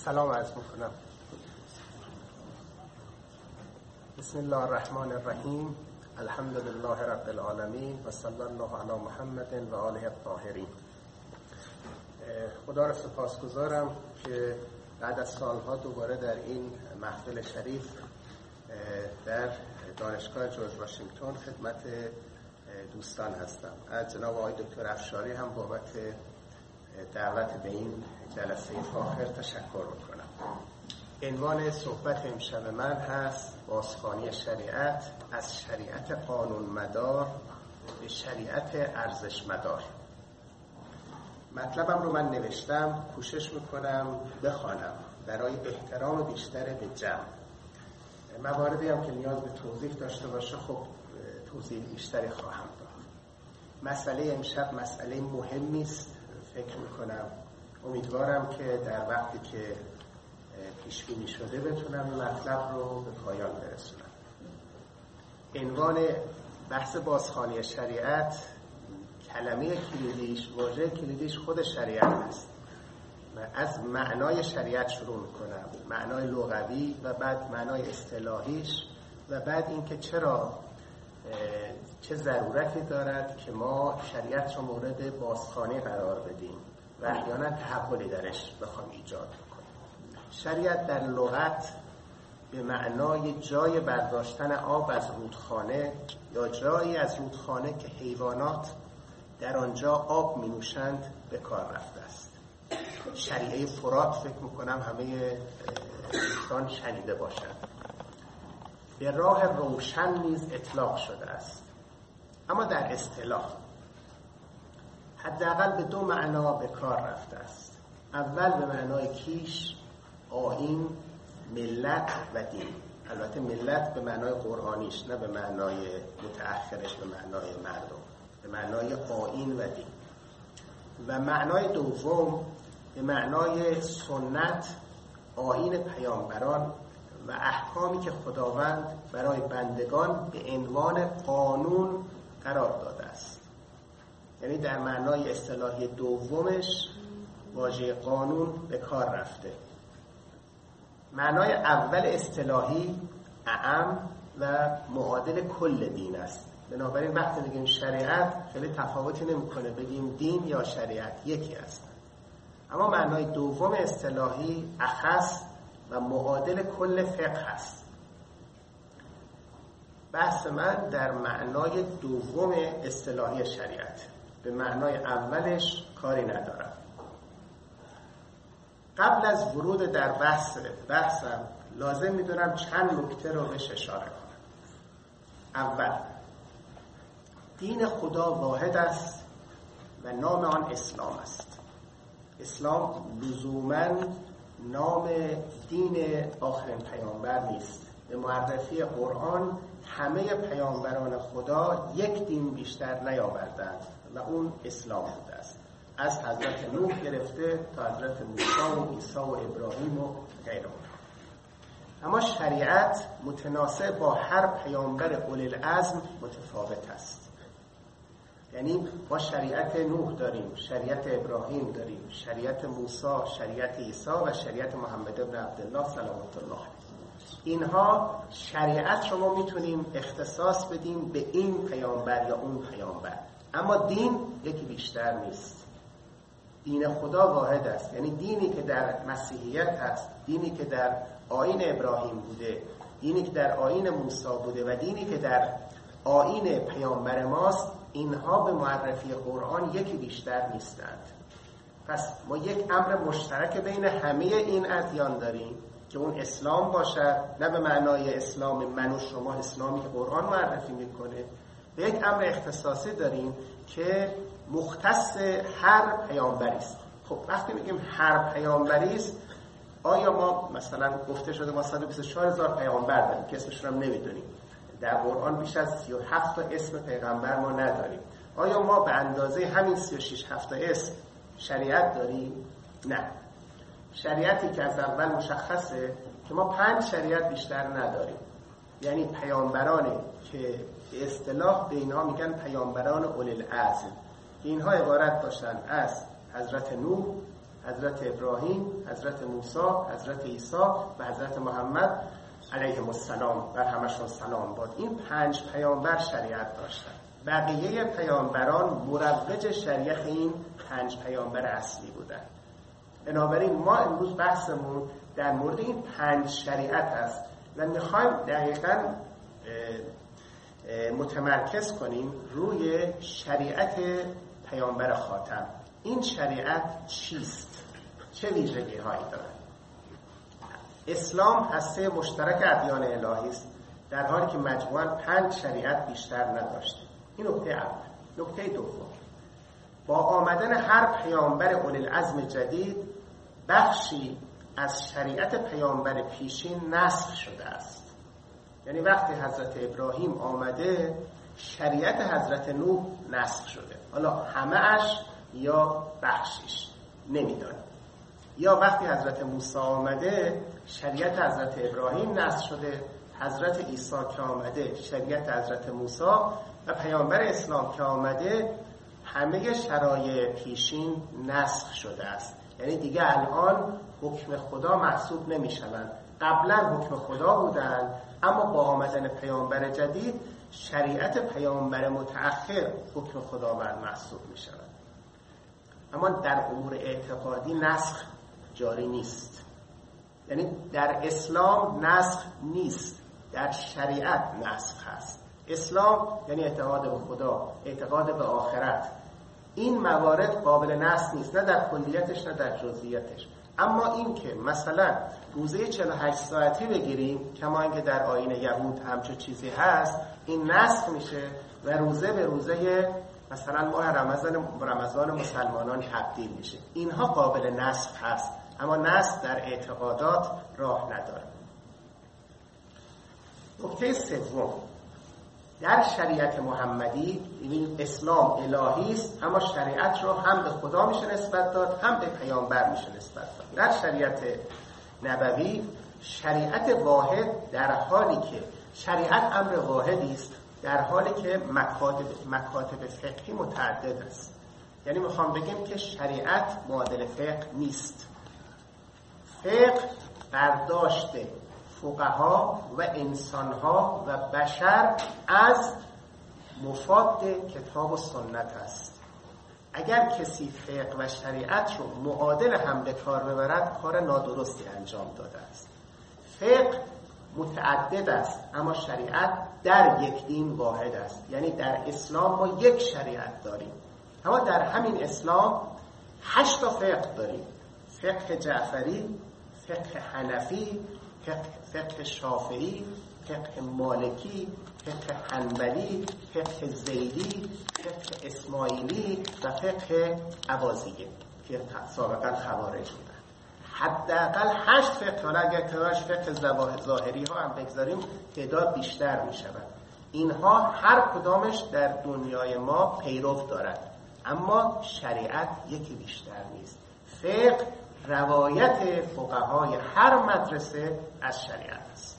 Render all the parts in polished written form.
سلام عرض میکنم. بسم الله الرحمن الرحیم. الحمد لله رب العالمین و صلی الله علی محمد و آله الطاهرین. خدا را سپاسگزارم که بعد از سالها دوباره در این محفل شریف در دانشگاه جورج واشنگتن خدمت دوستان هستم. از جناب آقای دکتر افشاری هم بابت دعوت به این جلسه فاخر تشکر میکنم. عنوان صحبت امشب من هست بازخوانی شریعت از شریعت قانون مدار به شریعت ارزش مدار. مطلبم رو من نوشتم، کوشش میکنم بخوانم برای احترام بیشتر به جمع. مواردی هم که نیاز به توضیح داشته باشه خب توضیح بیشتری خواهم داد. مسئله امشب مسئله مهمی است. فکر میکنم امیدوارم که در وقتی که پیش بینی شده بتونم این مطلب رو به پایان برسونم. عنوان بحث بازخوانی شریعت، کلمه کلیدیش، واژه کلیدیش خود شریعت است. من از معنای شریعت شروع میکنم، معنای لغوی و بعد معنای اصطلاحیش و بعد اینکه چرا چه ضرورتی دارد که ما شریعت رو مورد بازخوانی قرار بدیم و احیانا تحولی درش بخوام ایجاد کنیم. شریعت در لغت به معنای جای برداشتن آب از رودخانه یا جایی از رودخانه که حیوانات در آنجا آب می نوشند به کار رفته است. شریعه فرات فکر میکنم همه دوستان شنیده باشند. به راه روشن نیز اطلاق شده است، اما در اصطلاح حداقل به دو معنا به کار رفته است. اول به معنای کیش، آیین، ملت و دین. البته ملت به معنای قرآنیش، نه به معنای متأخرش به معنای مردم، به معنای آیین و دین. و معنای دوم به معنای سنت، آیین پیامبران و احکامی که خداوند برای بندگان به عنوان قانون قرار داده است. یعنی در معنای اصطلاحی دومش واژه قانون به کار رفته. معنای اول اصطلاحی اعم و معادل کل دین است. بنابراین وقتی میگیم شریعت خیلی تفاوتی نمیکنه بگیم دین یا شریعت، یکی است. اما معنای دوم اصطلاحی اخص و معادل کل فقه است. بحث من در معنای دوم اصطلاحی شریعت، به معنای اولش کاری ندارم. قبل از ورود در بحثم لازم میدونم چند نکته رو بهش اشاره کنم. اول، دین خدا واحد است و نام آن اسلام است. اسلام لزوماً نام دین آخرین پیامبر نیست. به معرفی قرآن همه پیامبران خدا یک دین بیشتر نیاوردند و اون اسلام بوده است، از حضرت نوح گرفته تا حضرت موسی و عیسی و ابراهیم و غیره. اما شریعت متناسب با هر پیامبر اولوالعزم متفاوت است. یعنی ما شریعت نوح داریم، شریعت ابراهیم داریم، شریعت موسی، شریعت عیسی و شریعت محمد ابن عبدالله صلوات الله علیه. اینها شریعت رو ما میتونیم اختصاص بدیم به این پیامبر یا اون پیامبر، اما دین یکی بیشتر نیست. دین خدا واحد است. یعنی دینی که در مسیحیت هست، دینی که در آیین ابراهیم بوده، دینی که در آیین موسی بوده و دینی که در آیین پیامبر ماست، اینها به معرفی قرآن یکی بیشتر نیستند. پس ما یک امر مشترک بین همه این ادیان داریم که اون اسلام باشد، نه به معنای اسلام من و شما، اسلامی که قرآن معرفی میکنه. و یک امر اختصاصی داریم که مختص هر پیامبری است. خب وقتی میگیم هر پیامبری است، آیا ما مثلا گفته شده ما 124,000 پیامبر داریم که اسمشون هم نمیدونیم؟ در قرآن بیش از 37 تا اسم پیغمبر ما نداریم. آیا ما به اندازه همین 36-7 تا اسم شریعت داریم؟ نه. شریعتی که از اول مشخصه که ما 5 شریعت بیشتر نداریم. یعنی پیامبرانی که به اصطلاح به اینها میگن پیامبران اولوالعزم، که اینها عبارت باشند از حضرت نوح، حضرت ابراهیم، حضرت موسی، حضرت عیسی و حضرت محمد علیهم السلام، بر همشون سلام باد. این 5 پیامبر شریعت داشتن. بقیه پیامبران مروج شریعت این 5 پیامبر اصلی بودن. بنابراین ما امروز بحثمون در مورد این 5 شریعت است و میخوایم دقیقاً متمرکز کنیم روی شریعت پیامبر خاتم. این شریعت چیست؟ چه ویژگی هایی دارد؟ اسلام هسته مشترک ادیان الهی است، در حالی که مجموعاً 5 شریعت بیشتر نداشته. این نکته اول. نکته دوم، با آمدن هر پیامبر اولوالعزم جدید بخشی از شریعت پیامبر پیشین نسخ شده است. یعنی وقتی حضرت ابراهیم آمده شریعت حضرت نوح نسخ شده، حالا همه‌اش یا بخشش نمیدانیم. یا وقتی حضرت موسی آمده شریعت حضرت ابراهیم نسخ شده، حضرت عیسی که آمده شریعت حضرت موسی و پیامبر اسلام که آمده همه شرایع پیشین نسخ شده است. یعنی دیگه الان حکم خدا محسوب نمیشوند. قبلا حکم خدا بودند، اما با آمدن پیامبر جدید شریعت پیامبر متأخر حکم خداوند محسوب میشود. اما در امور اعتقادی نسخ جاری نیست. یعنی در اسلام نسخ نیست، در شریعت نسخ هست. اسلام یعنی اعتقاد به خدا، اعتقاد به آخرت. این موارد قابل نسخ نیست، نه در کلیتش نه در جزئیاتش. اما این که مثلا روزه 48 ساعتی بگیریم کما اینکه در آیین یهود همچون چیزی هست، این نسخ میشه و روزه به روزه مثلا ماه رمضان مسلمانان تبدیل میشه. اینها قابل نسخ هست، اما نسخ در اعتقادات راه نداره. نکته سوم، در شریعت محمدی این اسلام الهی است، اما شریعت رو هم به خدا میشه نسبت داد هم به پیامبر میشه نسبت داد. در شریعت نبوی شریعت واحد در حالی که شریعت امر واحدی است، در حالی که مکاتب فقهی متعدد است. یعنی میخوام بگم که شریعت معادل فقه نیست. فقه برداشت فقها و انسانها و بشر از مفاد کتاب و سنت است. اگر کسی فقه و شریعت رو معادل هم به کار ببرد کار نادرستی انجام داده است. فقه متعدد است، اما شریعت در یک دین واحد است. یعنی در اسلام ما یک شریعت داریم، اما در همین اسلام 8 تا فقه داریم: فقه جعفری، فقه حنفی، فقه شافعی، فقه مالکی، فقه حنبلی، فقه زیدی، فقه اسماعیلی و فقه عباضیه که سابقا خوارج بودن. حداقل 8 فقه، حالا اگر کنارش فقه ظاهری ها هم بگذاریم تعداد بیشتر می شود. اینها هر کدامش در دنیای ما پیرو دارد، اما شریعت یکی بیشتر نیست. فقه روایت فقهای هر مدرسه از شریعت است.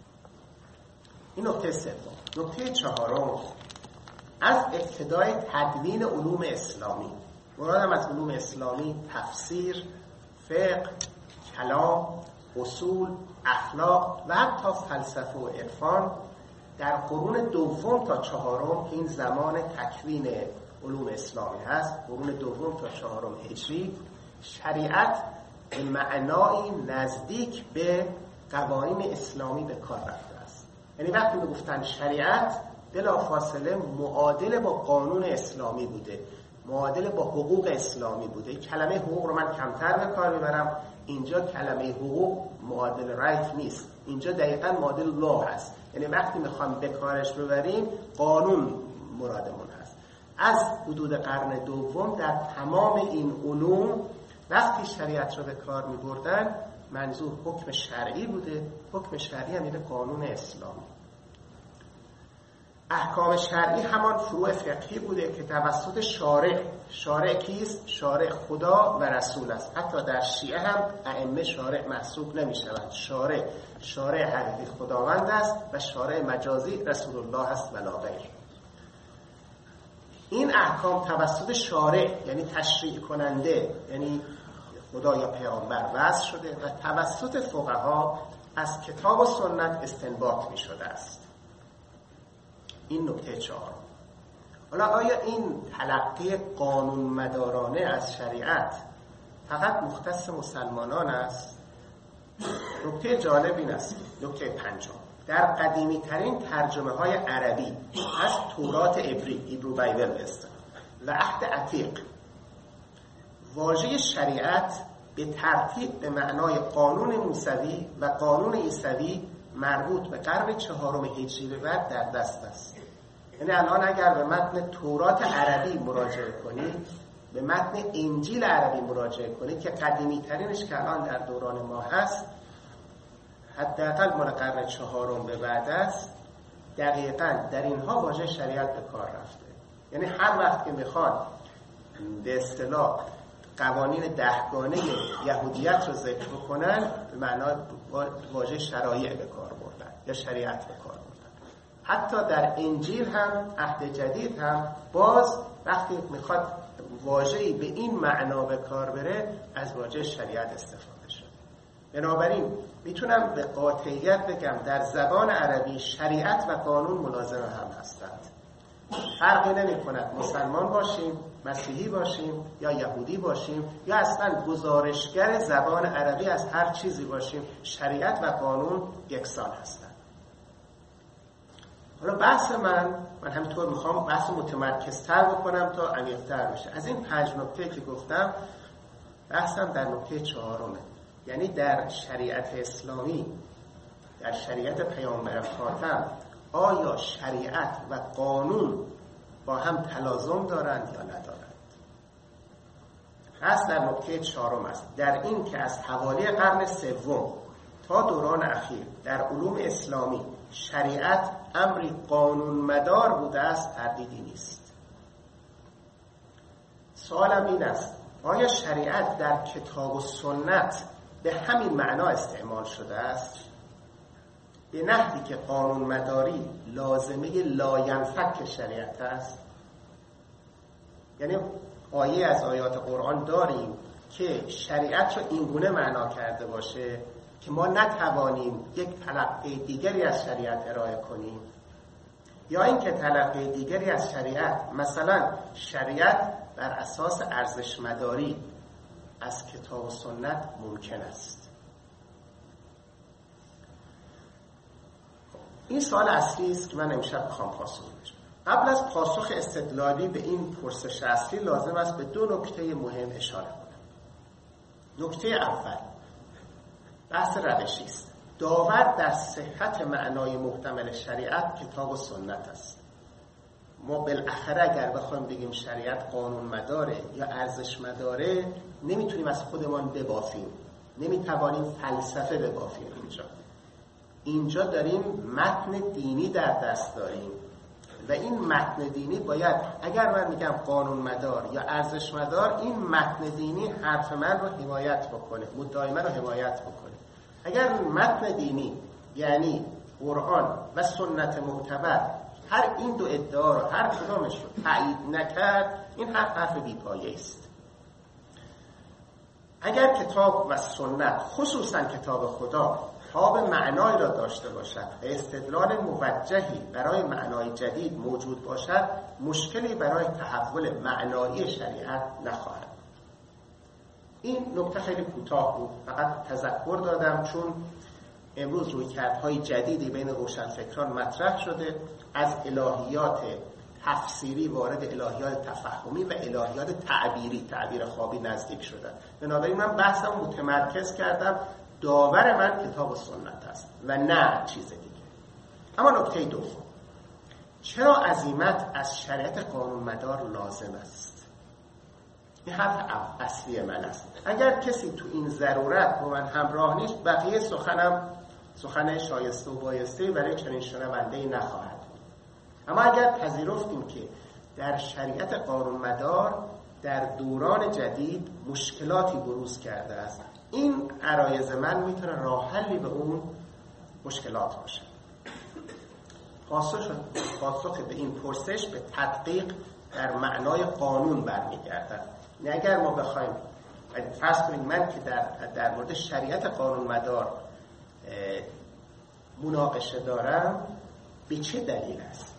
این نکته سوم. نکته چهارم، از ابتدای تدوین علوم اسلامی، مرادم از علوم اسلامی تفسیر، فقه، کلام، اصول، اخلاق و حتی فلسفه و عرفان، در قرون دوم تا چهارم که این زمان تکوین علوم اسلامی هست، قرون دوم تا چهارم هجری، شریعت به معنای نزدیک به قوانین اسلامی به کار رفته است. یعنی وقتی میگفتن شریعت بلافاصله معادل با قانون اسلامی بوده، معادل با حقوق اسلامی بوده. کلمه حقوق رو من کمتر به کار میبرم، اینجا کلمه حقوق معادل رایت نیست، اینجا دقیقاً معادل لا هست. یعنی وقتی میخوام به کارش ببریم قانون مرادمون هست. از حدود قرن دوم در تمام این علوم وقتی شریعت رو به کار می‌بردن منظور حکم شرعی بوده. حکم شرعی هم یعنی قانون اسلامی. احکام شرعی همان فروع فقهی بوده که توسط شارع کیست؟ شارع خدا و رسول است. حتی در شیعه هم ائمه شارع محسوب نمی‌شوند. شارع حقیقی خداوند است و شارع مجازی رسول الله است و لا غیر. این احکام توسط شارع یعنی تشریع کننده، یعنی خدا یا پیامبر وضع شده و توسط فقها از کتاب و سنت استنباط می شده است. این نکته 4. حالا آیا این تلقی قانونمدارانه از شریعت فقط مختص مسلمانان است؟ نکته جالب این است. نکته 5. در قدیمی ترین ترجمه های عربی از تورات عبری، هیبرو بایبل به اصطلاح، و عهد عتیق، واژه شریعت به ترتیب به معنای قانون موسوی و قانون عیسوی مربوط به قرن 4 هجری به بعد در دست است. یعنی الان اگر به متن تورات عربی مراجعه کنید، به متن انجیل عربی مراجعه کنید که قدیمی ترینش که الان در دوران ما هست، حداقل مال قرن 4 به بعد است، دقیقاً در اینها واژه شریعت به کار رفته. یعنی هر وقت که میخواد به اصطلاح قوانین 10 گانه یهودیت رو ذکر بکنن، به معنای واژه شرایع به کار بردن یا شریعت به کار بردن. حتی در انجیل هم، عهد جدید هم، باز وقتی میخواد واژه‌ای به این معنا به کار بره، از واژه شریعت استفاده شد. بنابراین میتونم به قاطعیت بگم در زبان عربی شریعت و قانون ملازم هم هستند. فرقی نمی کند مسلمان باشیم، مسیحی باشیم یا یهودی باشیم یا اصلا گزارشگر زبان عربی از هر چیزی باشیم، شریعت و قانون یکسان هستند. حالا بحث من همینطور میخوام بحث متمرکزتر بکنم تا عمیق‌تر بشه. از این 5 نکته که گفتم، بحثم در نکته 4، یعنی در شریعت اسلامی، در شریعت پیامبر خاتم، آیا شریعت و قانون با هم تلازم دارند یا ندارند؟ پس در نکته 4 است، در این که از حوالی قرن 3 تا دوران اخیر در علوم اسلامی شریعت امری قانون مدار بوده است، تردیدی نیست. سوالم این است، آیا شریعت در کتاب و سنت به همین معنا استعمال شده است؟ به نحوی که قانون مداری لازمه لاینفک شریعت است؟ یعنی آیه از آیات قرآن داریم که شریعت رو اینگونه معنا کرده باشه که ما نتوانیم یک تلقی دیگری از شریعت ارائه کنیم، یا اینکه تلقی دیگری از شریعت، مثلا شریعت بر اساس ارزش مداری از کتاب و سنت ممکن است. این سوال اصلی است که من امشب میخوام پاسخ بدم. قبل از پاسخ استدلالی به این پرسش اصلی لازم است به 2 نکته مهم اشاره کنم. نکته اول بحث روشی است. داور در صحت معنای محتمل شریعت کتاب و سنت است. ما بالاخره اگر بخوایم بگیم شریعت قانون مداره یا ارزش مداره، نمیتونیم از خودمان ببافیم، نمیتوانیم فلسفه ببافیم. اینجا داریم متن دینی در دست داریم و این متن دینی باید، اگر من میگم قانون مدار یا ارزش مدار، این متن دینی حرف من رو حمایت بکنه، مدعای من رو حمایت بکنه. اگر متن دینی یعنی قرآن و سنت معتبر هر این 2 ادعا رو، هر کدامش رو تایید نکرد، این حرف بی‌پایه است. اگر کتاب و سنت، خصوصا کتاب خدا، تاب معنایی را داشته باشد و استدلال موجهی برای معنای جدید موجود باشد، مشکلی برای تحول معنایی شریعت نخواهد. این نکته خیلی کوتاه بود، فقط تذکر دادم چون امروز رویکردهای جدیدی بین روشنفکران مطرح شده، از الهیات تفسیری وارد الهیات تفهمی و الهیات تعبیر خوابی نزدیک شدن. بنابراین من بحثم متمرکز کردم، داور من کتاب و سنت است و نه چیز دیگه. اما نکته دوم، چرا عزیمت از شریعت قانون مدار لازم است؟ این حرف اصلی من است. اگر کسی تو این ضرورت با من همراه نیست، بقیه سخن شایسته و بایسته برای چنین شنونده‌ای نخواهد بود. اما اگر پذیرفتیم که در شریعت قانون مدار در دوران جدید مشکلاتی بروز کرده است، این عرایض من میتونه راه حلی به اون مشکلات باشه. پاسخ به این پرسش به تدقیق در معنای قانون برمیگردد. اگر ما بخوایم فرض کنید من که در مورد شریعت قانونمدار مناقشه دارم، به چه دلیل است؟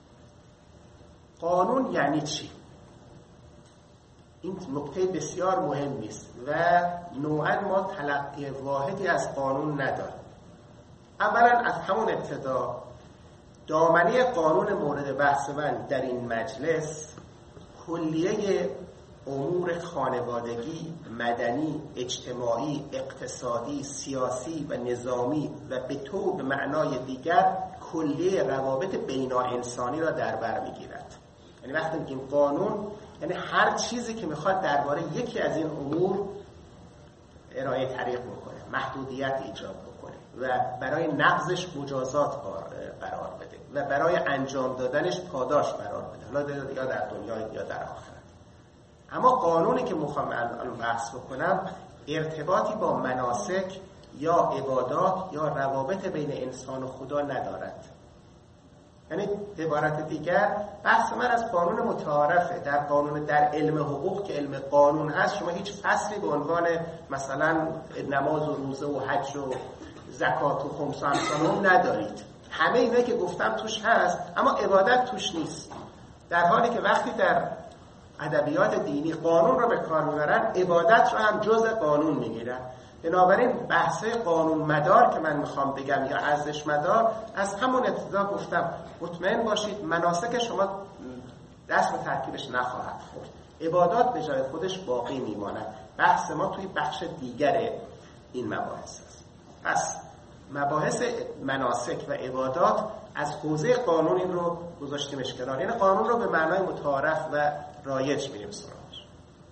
قانون یعنی چی؟ این نکته بسیار مهمی است و نوعا ما تلقی واحدی از قانون نداریم. اولا از همون ابتدا دامنه قانون مورد بحث من در این مجلس کلیه امور خانوادگی، مدنی، اجتماعی، اقتصادی، سیاسی و نظامی و به طور به معنای دیگر کلیه روابط بین‌انسانی را در بر می‌گیرد. یعنی وقتی میگیم قانون یعنی هر چیزی که میخواد درباره یکی از این امور ارائه طریق بکنه، محدودیت ایجاد بکنه و برای نقضش مجازات قرار بده و برای انجام دادنش پاداش قرار بده، یا در دنیا یا در آخرت. اما قانونی که میخوام الان بحث بکنم ارتباطی با مناسک یا عبادات یا روابط بین انسان و خدا ندارد. یعنی به عبارت دیگر بحث من از قانون متعارفه. در علم حقوق که علم قانون هست، شما هیچ فصلی به عنوان مثلا نماز و روزه و حج و زکات و خمس و امثال ندارید. همه اینا که گفتم توش هست، اما عبادت توش نیست. در حالی که وقتی در ادبیات دینی قانون را به کار میبرن، عبادت را هم جزء قانون میگیرن. بنابراین بحثه قانون مدار که من میخوام بگم یا ارزش مدار، از همون ابتدا گفتم مطمئن باشید مناسک شما دست به ترکیبش نخواهد خورد. عبادات به جای خودش باقی میماند. بحث ما توی بخش دیگر این مباحث است. پس مباحث مناسک و عبادات از حوزه قانون این رو گذاشتیمش کنار. یعنی قانون رو به معنای متعارف و رایج میریم سراغش.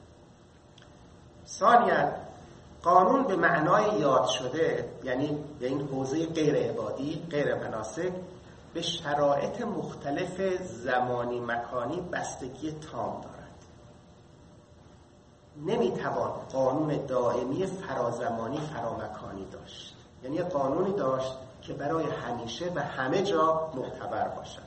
ثانیاً قانون به معنای یاد شده، یعنی به این حوزه غیر عبادی، غیر مناسک، به شرایط مختلف زمانی مکانی بستگی تام دارد. نمیتوان قانون دائمی فرازمانی فرامکانی داشت. یعنی قانونی داشت که برای همیشه و همه جا معتبر باشد.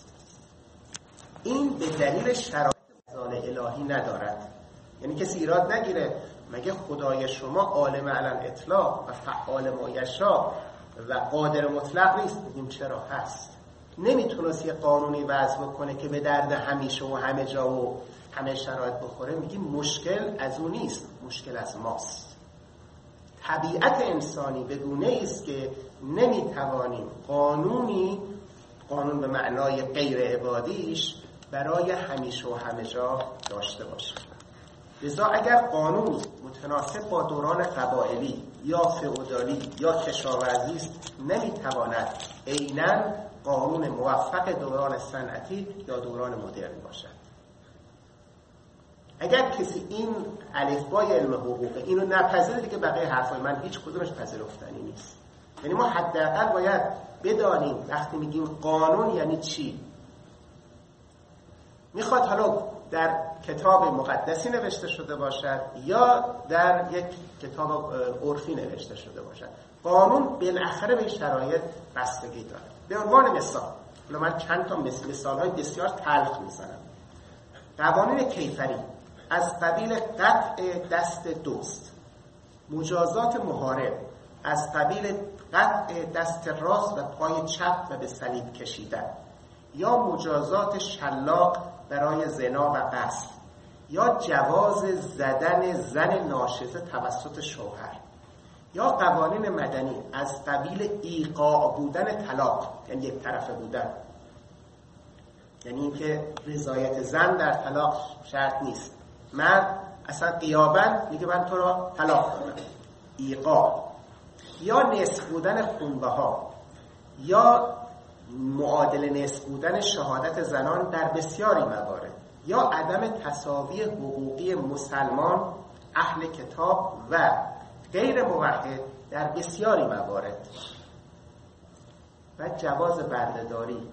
این به دلیل شرایط الهی ندارد. یعنی کسی ایراد نگیره مگه خدای شما عالم علل اطلاق و فعال ما یشاء و قادر مطلق نیست؟ بگیم چرا هست. نمیتونست یه قانونی وضع بکنه که به درد همیشه و همه جا و همه شرایط بخوره. میگیم مشکل از اون نیست، مشکل از ماست. طبیعت انسانی به گونه است که نمیتوانیم قانون به معنای غیر عبادیش برای همیشه و همه جا داشته باشیم. لذا اگر قانون متناسب با دوران قبایلی یا فئودالی یا کشاورزی است، نمیتواند عیناً قانون موفق دوران صنعتی یا دوران مدرن باشد. اگر کسی این الفبای علم حقوق اینو نپذیره، دیگه بقیه حرفای من هیچ کدومش پذیرفتنی نیست. یعنی ما حداقل باید بدانیم وقتی میگیم قانون یعنی چی. میخواد حالا در کتاب مقدسی نوشته شده باشد یا در یک کتاب عرفی نوشته شده باشد، قانون بالاخره به شرایط بستگی داره. به عنوان مثال، من چند تا مثال‌های بسیار تلخ میزنم. قوانین کیفری از قبیل قطع دست دوست، مجازات محارب از قبیل قطع دست راست و پای چپ و به صلیب کشیدن، یا مجازات شلاق برای زنا و قتل، یا جواز زدن زن ناشزه توسط شوهر، یا قوانین مدنی از قبیل ایقاع بودن طلاق، یعنی یک طرفه بودن، یعنی اینکه رضایت زن در طلاق شرط نیست، مرد اصلا غیاباً میگه من تو را طلاق دادم، ایقاع، یا نصف بودن خونبها، یا معادل نصف بودن شهادت زنان در بسیاری موارد، یا عدم تساوی حقوقی مسلمان، اهل کتاب و غیر موحد در بسیاری موارد، و جواز بردهداری.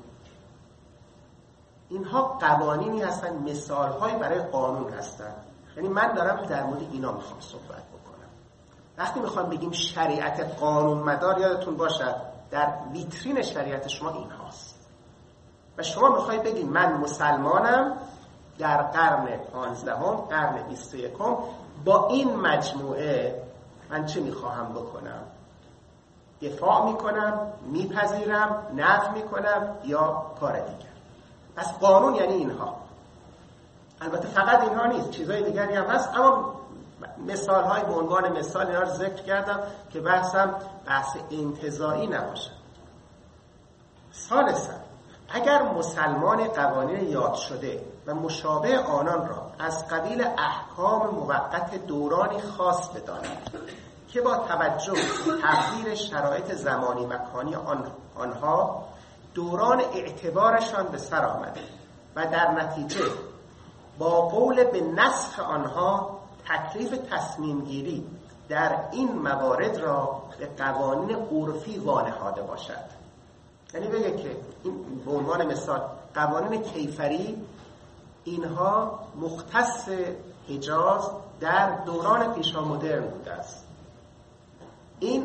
اینها قوانینی هستن، مثالهایی برای قانون هستن. یعنی من دارم در مورد اینا میخوام صحبت بکنم. وقتی میخوام بگیم شریعت قانون مدار، یادتون باشد در ویترین شریعت شما این هاست و شما میخواید بگید من مسلمانم در قرن 15 قرن 21 با این مجموعه من چه میخواهم بکنم؟ دفاع میکنم، میپذیرم، نفی میکنم یا کار دیگر. پس قانون یعنی اینها. البته فقط اینها نیست، چیزهای دیگری هم هست، اما مثال های به عنوان مثال اینا رو ذکر کردم که بحثم بحث انتزاعی نباشه. ثالثاً اگر مسلمان قوانین یاد شده و مشابه آنان را از قبیل احکام موقت دورانی خاص بداند که با توجه به تغییر شرایط زمانی مکانی آنها دوران اعتبارشان به سر آمده و در نتیجه با قول به نسخ آنها تکلیف تصمیم گیری در این موارد را به قوانین عرفی وانهاده باشد. یعنی بگه که این به عنوان مثال قوانین کیفری اینها مختص حجاز در دوران پیشامدرن بوده است. این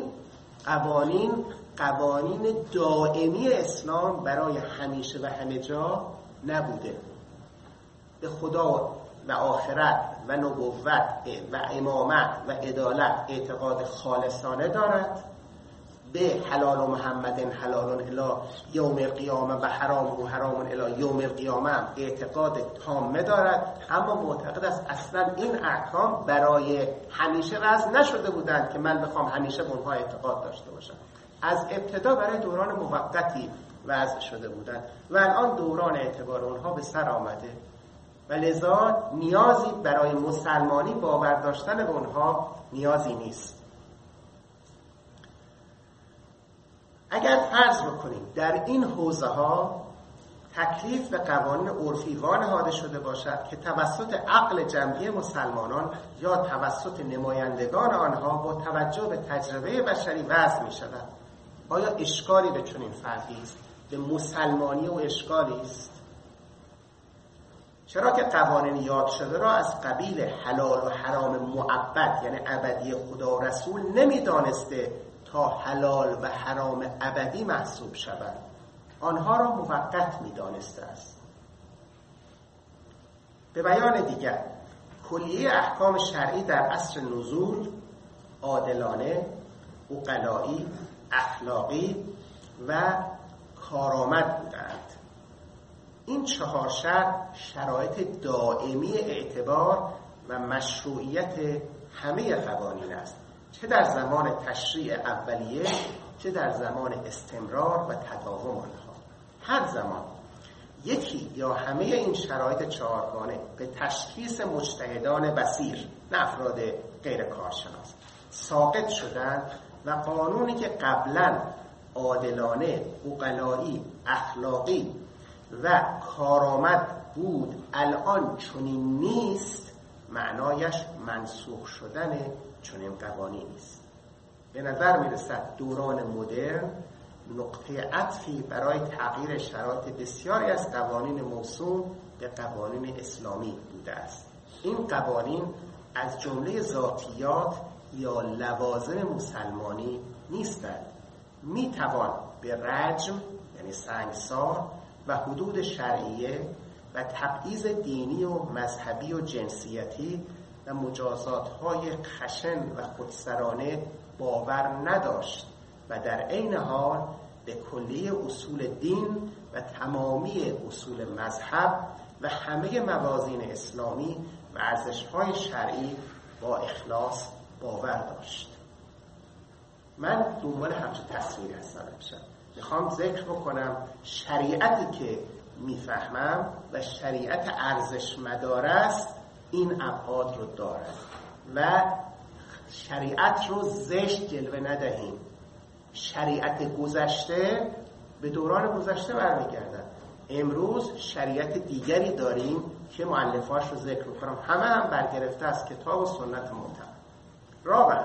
قوانین دائمی اسلام برای همیشه و همه جا نبوده. به خدا و آخرت و نبوت و امامت و عدالت اعتقاد خالصانه دارد، به حلال و محمد حلال الی یوم القیامه و حرام و حرام الی یوم القیامه اعتقاد تامه دارد، اما معتقد است اصلا این احکام برای همیشه وضع نشده بودند که من بخوام همیشه به اونها اعتقاد داشته باشم. از ابتدا برای دوران موقتی وضع شده بودند و الان دوران اعتبار اونها به سر آمده و لذا نیازی برای مسلمانی باور داشتن به اونها نیازی نیست. اگر فرض بکنیم در این حوزه ها تکلیف به قوانین عرفی وانهاده شده باشد که توسط عقل جمعی مسلمانان یا توسط نمایندگان آنها با توجه به تجربه بشری وضع می شود، آیا اشکالی به چنین فرضی است؟ به مسلمانی و اشکالی است؟ چرا که قوانین یاد شده را از قبیل حلال و حرام مؤبد یعنی ابدی خدا و رسول نمیدانسته تا حلال و حرام ابدی محسوب شوند، آنها را موقت میدانسته است. به بیان دیگر کلیه احکام شرعی در عصر نزول عادلانه، عقلایی، اخلاقی و کارآمد بودند. این چهار شرایط دائمی اعتبار و مشروعیت همه قوانین است، چه در زمان تشریع اولیه چه در زمان استمرار و تداوم آنها. هر زمان یکی یا همه این شرایط چهارگانه به تشخیص مجتهدان بصیر نه افراد غیر کارشناس ساقط شدند و قانونی که قبلا عادلانه، عقلایی، اخلاقی و کارآمد بود الان چنین نیست، معنایش منسوخ شدن چنین قوانینی است. به نظر میرسد دوران مدرن نقطه عطفی برای تغییر شرایط بسیاری از قوانین موسوم به قوانین اسلامی بوده است. این قوانین از جمله ذاتیات یا لوازم مسلمانی نیستند. میتوان به رجم یعنی سنگسار و حدود شرعیه و تبعیض دینی و مذهبی و جنسیتی و مجازات‌های خشن و خودسرانه باور نداشت و در عین حال به کلیه اصول دین و تمامی اصول مذهب و همه موازین اسلامی و ارزش‌های شرعی با اخلاص باور داشت. من دنبال همچه تصویری هستم. میخوام ذکر بکنم شریعتی که میفهمم و شریعت ارزش مدار است این ابعاد رو دارد و شریعت رو زشت جلوه ندهیم. شریعت گذشته به دوران گذشته برمیگردد. امروز شریعت دیگری داریم که مؤلفاش رو ذکر میکنم، همه هم برگرفته از کتاب و سنت معتبر. رابعا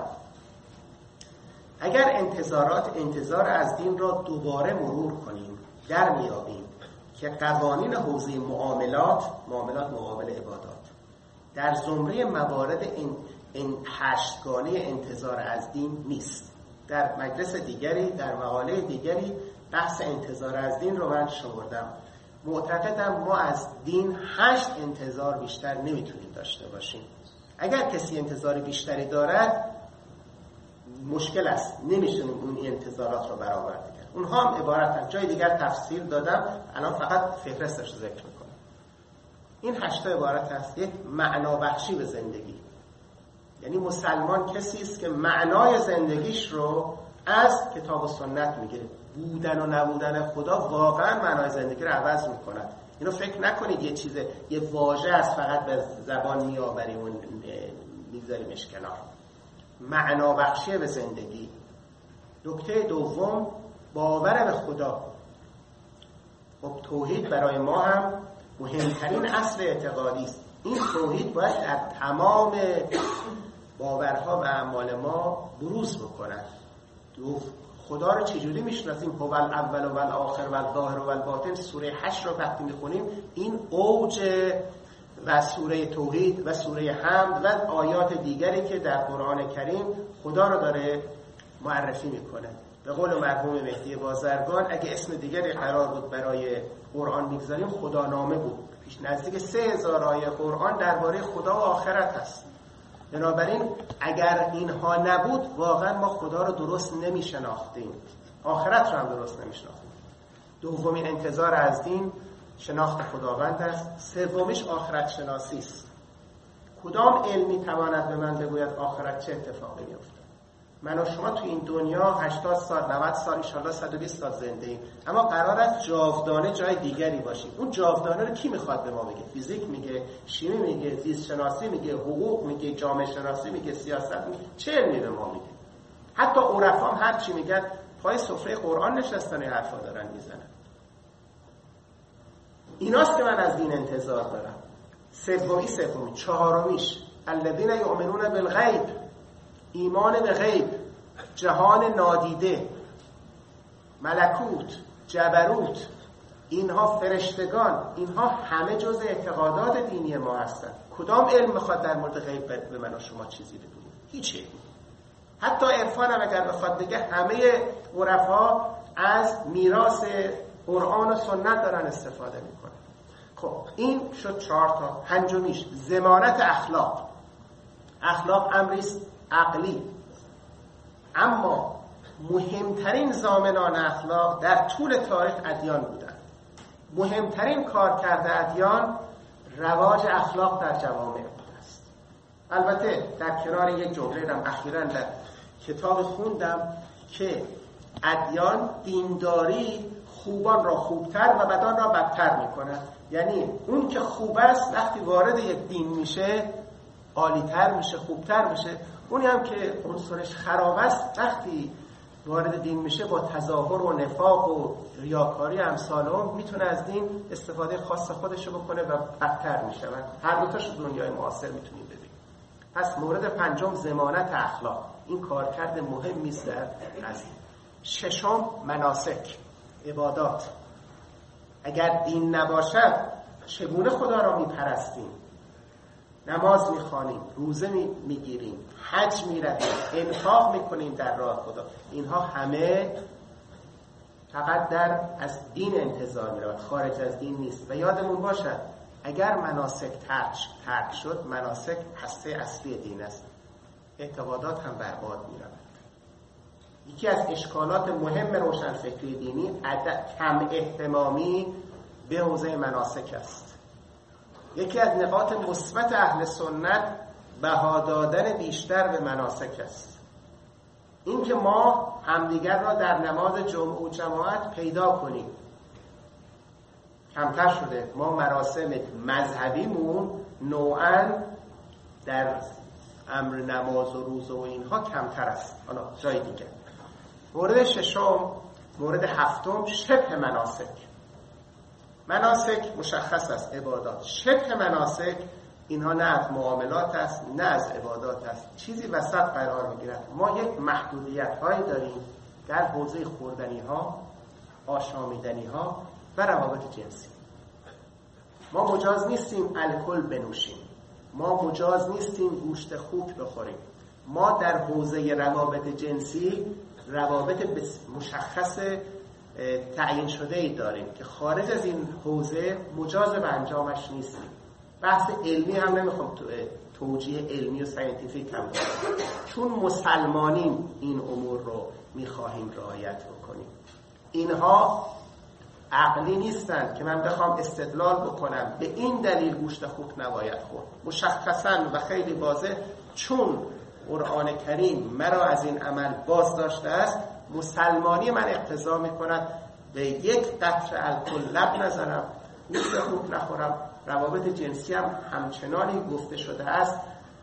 اگر انتظار از دین را دوباره مرور کنیم در میابیم که قوانین حوزه معاملات مقابل عبادات در زمره موارد این هشتگانه انتظار از دین نیست. در مجلس دیگری در مقاله دیگری بحث انتظار از دین رو من شمردم. معتقدم ما از دین 8 انتظار بیشتر نمیتونیم داشته باشیم. اگر کسی انتظار بیشتری دارد مشکل است، نمیشونیم اون انتظارات رو برآورده کرد. اونها هم عبارتن، جای دیگر تفصیل دادم، الان فقط فهرستش ذکر میکنم. این 8 عبارت است: یک، معنا بخشی به زندگی، یعنی مسلمان کسی است که معنای زندگیش رو از کتاب و سنت میگیره. بودن و نبودن خدا واقعا معنای زندگی رو عوض میکنه. اینو فکر نکنید یه چیزه، یه واژه است فقط به زبان میآوریم و میذاریمش کنار. معنا بخشی به زندگی. نکته دوم، باور به خدا. خب توحید برای ما هم مهمترین اصل اعتقادی است. این توحید باید در تمام باورها و اعمال ما بروز بکنه. خدا رو چجوری میشناسیم؟ هو الاول و الاخر و الظاهر و الباطن. سوره 8 رو وقتی میخونیم این اوج و سوره توحید و سوره حمد و آیات دیگری که در قرآن کریم خدا رو داره معرفی میکنه. به قول مرحوم مهدی بازرگان، اگه اسم دیگری قرار بود برای قرآن میگذاریم خدا نامه بود. پیش نزدیک 3000 آیه قرآن درباره خدا و آخرت هست. بنابراین اگر اینها نبود واقعا ما خدا رو درست نمیشناختیم، آخرت رو هم درست نمیشناختیم. دومین انتظار از دین شناخت خداوند است. سومیش آخرت شناسی است. کدام علمی تواند به من بگوید آخرت چه اتفاقی میفته؟ من و شما تو این دنیا 80 سال 90 سال ان شاءالله 120 سال زنده ایم، اما قرار است جاودانه جای دیگری باشیم. اون جاودانه رو کی میخواد به ما بگه؟ فیزیک میگه، شیمی میگه، زیست شناسی میگه، حقوق میگه، جامعه شناسی میگه، سیاست میگه، چه علمی به ما میگه؟ حتی عرفا هم هر چی میگن پای سفره قرآن نشستن این حرفا دارن میزنن. ایناست که من از دین انتظار دارم. سومی چهارمیش الذین یؤمنون بالغیب، ایمان به غیب، جهان نادیده، ملکوت، جبروت، اینها فرشتگان، اینها همه جز اعتقادات دینی ما هستند. کدام علم میخواد در مورد غیب به من و شما چیزی بگه؟ هیچ علمی. حتی عرفان هم اگر بخواد بگه، همه عرفا از میراث قرآن و سنت دارن استفاده میکنن. خب این شد 4 تا. پنجمیش ضمانت اخلاق. اخلاق امریست عقلی، اما مهمترین ضامنان اخلاق در طول تاریخ ادیان بودند. مهمترین کار کرده ادیان رواج اخلاق در جوامع بوده است. البته در کنار یک جمله هم اخیراً در کتاب خوندم که ادیان دینداری خوبان را خوبتر و بدان را بدتر میکنه. یعنی اون که خوب است وقتی وارد یک دین میشه عالی‌تر میشه، خوبتر میشه. اونی هم که عنصرش خراب است وقتی وارد دین میشه با تظاهر و نفاق و ریاکاری امثال اون میتونه از دین استفاده خاص خودش رو بکنه و بدتر میشه. هر دوتاش دنیای معاصر میتونیم ببینیم. پس مورد پنجم ضمانت اخلاق. این کارکرد مهمی است در از. ششم مناسک، عبادات. اگر دین نباشد چگونه خدا را میپرستیم؟ نماز میخوانیم، روزه میگیریم، حج میرویم، انفاق میکنیم در راه خدا. اینها همه فقط از دین انتظار میرود، خارج از دین نیست. و یادمون باشد اگر مناسک ترک شد، مناسک هسته اصلی دین است، اعتقادات هم برباد میرود. یکی از اشکالات مهم روشنفکری دینی کم اهتمامی به حوزه مناسک است. یکی از نقاط مثبت اهل سنت بها دادن بیشتر به مناسک است. این که ما همدیگر را در نماز جمعه و جماعت پیدا کنیم کمتر شده. ما مراسم مذهبیمون نوعاً در امر نماز و روزه و اینها کمتر است. حالا جای دیگه. مورد ششم، مورد هفتم شبه مناسک. مناسک مشخص است، عبادات. شبه مناسک اینها نه از معاملات است نه از عبادات است، چیزی وسط قرار میگیرد. ما یک محدودیت هایی داریم در حوزه خوردنی ها، آشامیدنی ها و روابط جنسی. ما مجاز نیستیم الکل بنوشیم، ما مجاز نیستیم گوشت خوک بخوریم. ما در حوزه روابط جنسی روابط مشخص تعیین شده ای داریم که خارج از این حوزه مجاز به انجامش نیستیم. بحث علمی هم نمیخوام توجیه علمی و ساینتیفیک هم داره. چون مسلمانیم این امور رو میخواهیم رعایت بکنیم. اینها عقلی نیستند که من بخوام استدلال بکنم به این دلیل گوشت خوک نباید خورد. مشخصاً و خیلی واضح چون قرآن کریم مرا از این عمل باز داشته است، مسلمانی من اقتضا میکند به یک قطره الکل لب نزنم، گوشت خوک نخورم، روابط جنسی هم همچنانی گفته شده است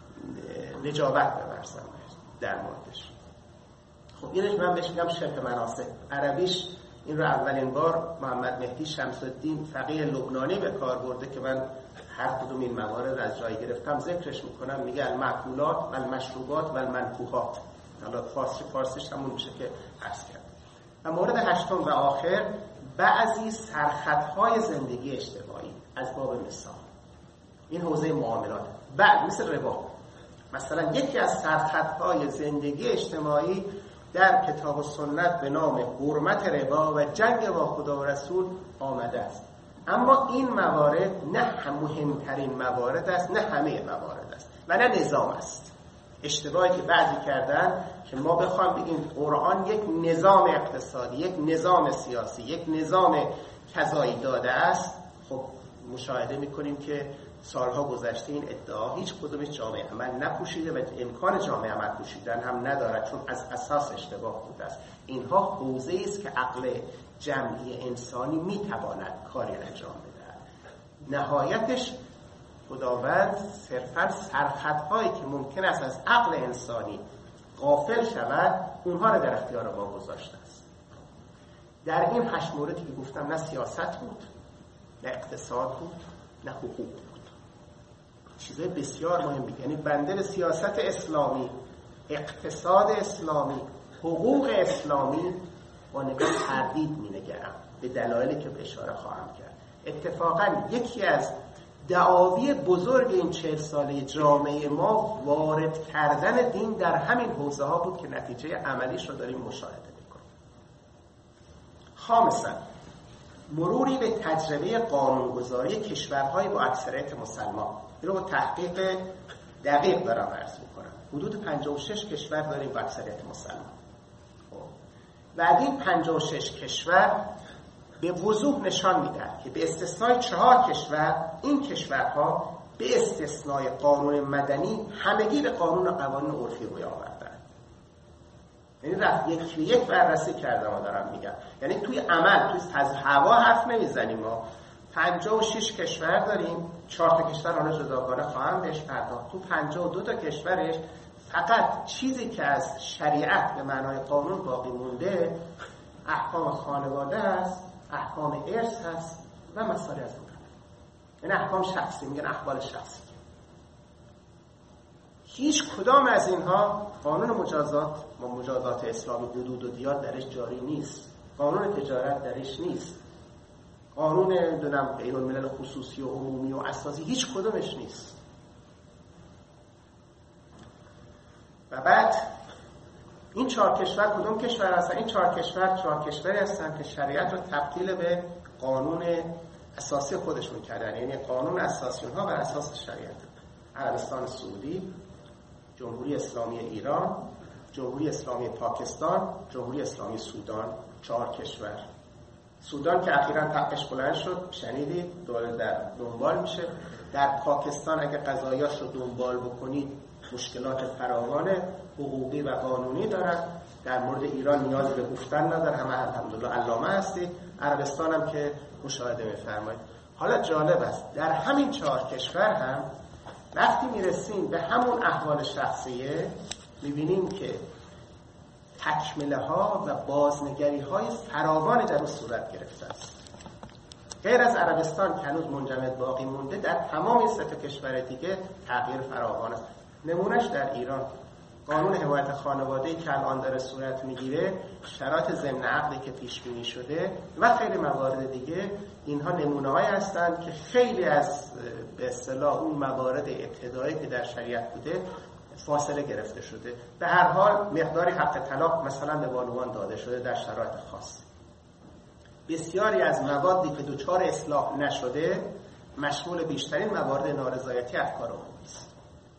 نجابت ببرسم در موردش. خب اینش من بهش میگم شرح مناسک. عربیش این رو اولین بار محمد مهدی شمس الدین فقیه لبنانی به کار برده که من هر کدوم این موارد از جایی گرفتم ذکرش میکنم. میگه المأکولات و المشروبات و المنکوحات. حالا فارسیش همون میشه که عرض کرد. و مورد هشتم و آخر، بعضی سرخطهای زندگی اجتماعی از باب مثال، این حوزه معاملات، بعد مثل ربا مثلا، یکی از سرخطهای زندگی اجتماعی در کتاب و سنت به نام حرمت ربا و جنگ با خدا و رسول آمده است. اما این موارد نه مهمترین موارد است، نه همه موارد است و نه نظام است. اشتباهی که بعضی کردن که ما بخوام بگیم قرآن یک نظام اقتصادی، یک نظام سیاسی، یک نظام قضایی داده است، خب مشاهده میکنیم که سالها گذشته این ادعا هیچ کدومش جامعه عمل نپوشیده و امکان جامعه عمل پوشیدن هم ندارد، چون از اساس اشتباه بوده است. اینها حوزه‌ای است که عقل جمعی انسانی میتواند کاری انجام بدهد. نهایتش خداوند صرفاً سرخطهایی که ممکن است از عقل انسانی غافل شود اونها را در اختیار ما گذاشته است. در این 8 موردی که گفتم نه سیاست بود، نه اقتصاد بود، نه حقوق بود. چیزای بسیار مهمی، یعنی بنده به سیاست اسلامی، اقتصاد اسلامی، حقوق اسلامی با نگاه تردید می‌نگرم به دلایلی که به اشاره خواهم کرد. اتفاقاً یکی از دعاوی بزرگ این 40 ساله جامعه ما وارد کردن دین در همین حوزه ها بود که نتیجه عملیش رو داریم مشاهده میکنیم. خامساً، مروری به تجربه قانونگذاری کشورهای با اکثریت مسلمان. این رو با تحقیق دقیق دارم عرض میکنم. حدود 56 کشور داریم با اکثریت مسلمان. و این 56 کشور به وضوح نشان میدن که به استثنای 4 کشور، این کشورها به استثنای قانون مدنی همگی به قانون و قوانین عرفی روی آوردن. یعنی رفت یک بررسی کردم و دارم میگم، یعنی توی عمل، توی هوا حرف نمیزنیم. ما 56 کشور داریم، 4 تا کشور آنها جداگانه خواهم بهش پرداخت. تو 52 تا کشورش فقط چیزی که از شریعت به معنای قانون باقی مونده احکام خانواده است، احکام ارث هست و مسائل از اون. این احکام شخصی، میگن احوال شخصی. هیچ کدام از اینها قانون مجازات و مجازات اسلامی حدود و دیات درش جاری نیست. قانون تجارت درش نیست. قانون بین الملل خصوصی و عمومی و اساسی هیچ کدومش نیست. و بعد این 4 کشور کدوم کشور هستن؟ این 4 کشوری هستن که شریعت رو تبدیل به قانون اساسی خودشون کردن، یعنی قانون اساسی اونها بر اساس شریعت. عربستان سعودی، جمهوری اسلامی ایران، جمهوری اسلامی پاکستان، جمهوری اسلامی سودان. 4 کشور. سودان که اخیراً تپش بلند شد، شنیدید، دوباره در دنبال میشه. در پاکستان اگه قضایاش رو دنبال بکنید مشکلات فراوان حقوقی و قانونی دارن. در مورد ایران نیازی به گفتن نداره، همه الحمدلله علامه هستید. عربستان هم که مشاهده می‌فرمایید. حالا جالب است در همین 4 کشور هم وقتی میرسیم به همون احوال شخصیه می‌بینیم که تکمله ها و بازنگری های فراوان در اون صورت گرفته است. غیر از عربستان که هنوز منجمد باقی مونده، در تمام این 3 کشور دیگه تغییر فراوان است. نمونهش در ایران قانون حمایت خانواده‌ای که الان داره صورت میگیره، شرایط ضمن عقدی که پیش بینی شده و خیلی موارد دیگه، اینها نمونه‌هایی هستند که خیلی از به اصطلاح اون موارد ابتدایی که در شریعت بوده فاصله گرفته شده. به هر حال مقداری حق طلاق مثلا به بانوان داده شده در شرایط خاص. بسیاری از موادی که دچار اصلاح نشده مشمول بیشترین موارد نارضایتی افکار عمومی است.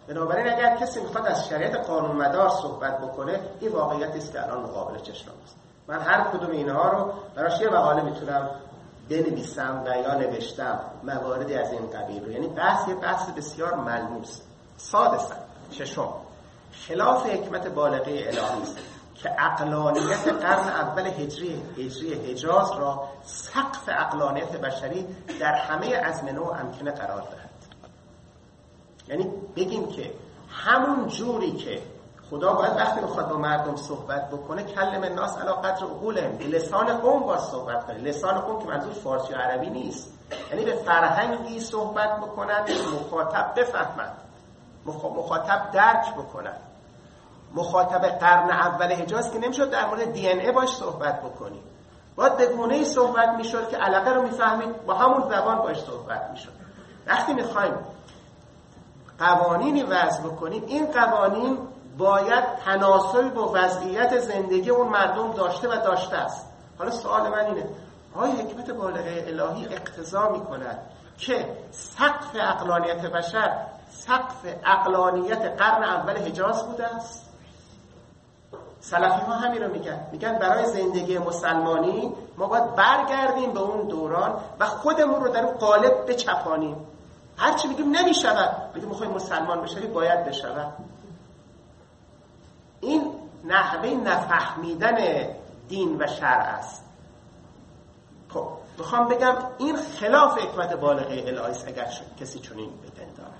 بنابراین اگر کسی میخواد از شریعت قانونمدار صحبت بکنه، این واقعیتی است که الان مقابل چشم است. من هر کدوم اینها رو براش یه مقاله میتونم بنویسم و یا نوشتم مواردی از این قبیل رو. یعنی بحث بسیار ملموس. سادسا ششم، خلاف حکمت بالغه الهی است که عقلانیت قرن اول هجری حجاز را سقف عقلانیت بشری در همه ازمنه و امکنه قرار دهد. یعنی بگیم که همون جوری که خدا باید وقتی میخواد با مردم صحبت بکنه کلم الناس علی قدر عقولهم، به لسان قوم باید صحبت کنه. لسان قوم که منظور فارسی و عربی نیست، یعنی به فرهنگی صحبت بکنن مخاطب بفهمند، مخاطب درک بکنن. مخاطب قرن اول حجاز که نمیشد در مورد دی ان ای باش صحبت بکنی، باید به گونه‌ای صحبت میشد که علاقه رو میفهمید، با همون زبان باش صحبت میشد. وقتی میخوایم قوانینی وضع بکنیم، این قوانین باید تناسب با وضعیت زندگی اون مردم داشته و داشته است. حالا سوال من اینه، آیا حکمت بالغه الهی اقتضا میکند که سقف عقلانیت بشر سقف عقلانیت قرن اول حجاز بوده است؟ سلفی ها همین رو میگن برای زندگی مسلمانی ما باید برگردیم به اون دوران و خودمون رو در اون قالب بچپانیم. هرچی میگیم نمیشود، بگیم میخوایم مسلمان بشوی باید بشود. این نحوه نفهمیدن دین و شرع است. خب میخوام بگم این خلاف حکمت بالغه الهی است اگر کسی چنین بپندارد.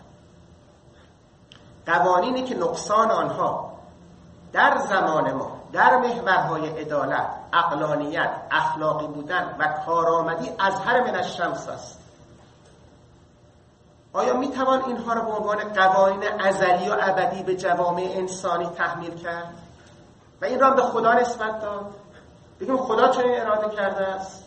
قوانینی که نقصان آنها در زمان ما در محورهای عدالت، عقلانیت، اخلاقی بودن و کارآمدی اظهر من الشمس است. آیا میتوان اینها را به عنوان قوانین ازلی و ابدی به جوامع انسانی تحمیل کرد و این را به خدا نسبت داد؟ بگیم خدا چنین اراده کرده است؟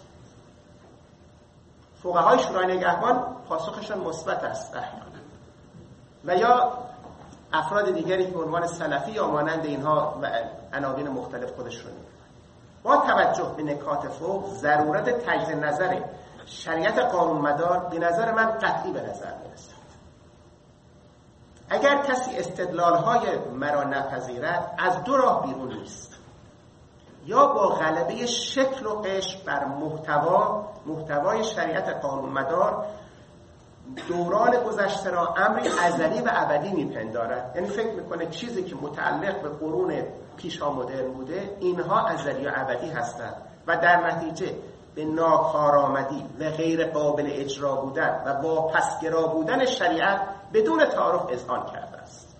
فقهای شورای نگهبان پاسخشان مثبت است احیانا، و یا افراد دیگری که به عنوان سلفی یا مانند اینها و عناوین مختلف خودشون با توجه به نکات فوق ضرورت تجدید نظر شریعت قانونمدار به نظر من قطعی به نظر میرسد. اگر کسی استدلال‌های مرا نپذیرد، از دو راه بیرون نیست: یا با غلبه شکل و قشر بر محتوای شریعت قانونمدار دوران گذشته را امری ازلی و ابدی میپندارد، یعنی فکر میکنه چیزی که متعلق به قرون پیشا مدرن بوده اینها ازلی و ابدی هستند و در نتیجه به ناکارآمدی و غیر قابل اجرا بودن و واپسگرا بودن شریعت بدون تعارف اذعان کرده است.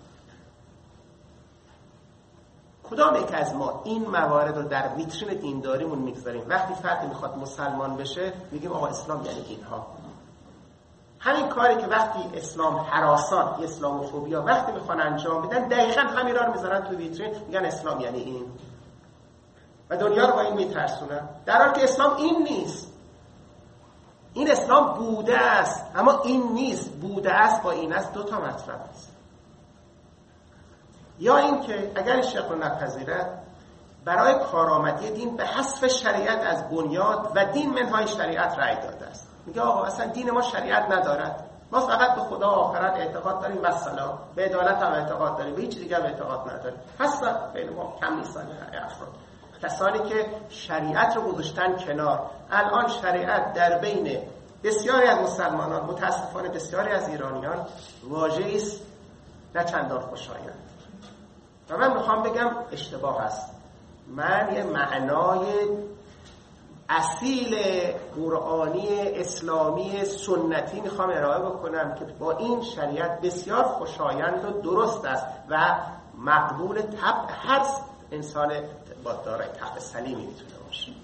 کدام یک از ما این موارد رو در ویترین دینداریمون میگذاریم؟ وقتی فردی میخواد مسلمان بشه میگیم آقا اسلام یعنی اینها. همین کاری که وقتی اسلام هراسان، اسلاموفوبیا وقتی میخوان انجام بدن، دقیقاً همین را رو میذارن تو ویترین، میگن اسلام یعنی این و دنیا رو با این میترسونن، در حالی که اسلام این نیست. این اسلام بوده است اما این نیست. بوده است با این است، دو تا مطلب است. یا این که اگر این شکل رو نپذیرد، برای کارآمدی دین به حذف شریعت از بنیاد و دین منهای شریعت رأی داده است. میگه آقا اصلا دین ما شریعت ندارد، ما فقط به خدا و آخرت اعتقاد داریم، مثلا به عدالت هم اعتقاد داریم، به هیچ دیگه هم اعتقاد نداریم. هستن خیلی ما کم نیستن افراد، کسانی که شریعت رو گذاشتن کنار. الان شریعت در بین بسیاری از مسلمانان، متاسفانه بسیاری از ایرانیان، واژه‌ای است نه چندان خوشایند. و من میخوام بگم اشتباه است. من یه معنای اصیل قرآنی اسلامی سنتی میخوام ارائه بکنم که با این شریعت بسیار خوشایند و درست است و مقبول طبع هر انسان با دارای طبع سلیمی میتونه باشه.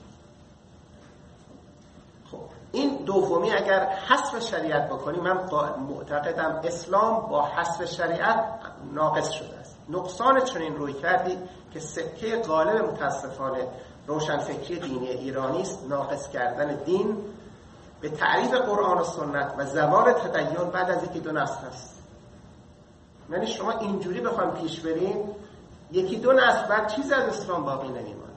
خب این دومی اگر حذف شریعت بکنیم، من معتقدم اسلام با حذف شریعت ناقص شده است. نقصان چنین روی کردی که سکه غالب متاسفانه روشنفکری دینی ایرانی است، ناقص کردن دین به تعریف قرآن و سنت و زوال تدین بعد از یکی دو نسل است. یعنی شما اینجوری بخوایم پیش بریم، یکی دو نسل بعد چیز از اسلام باقی نمیماند.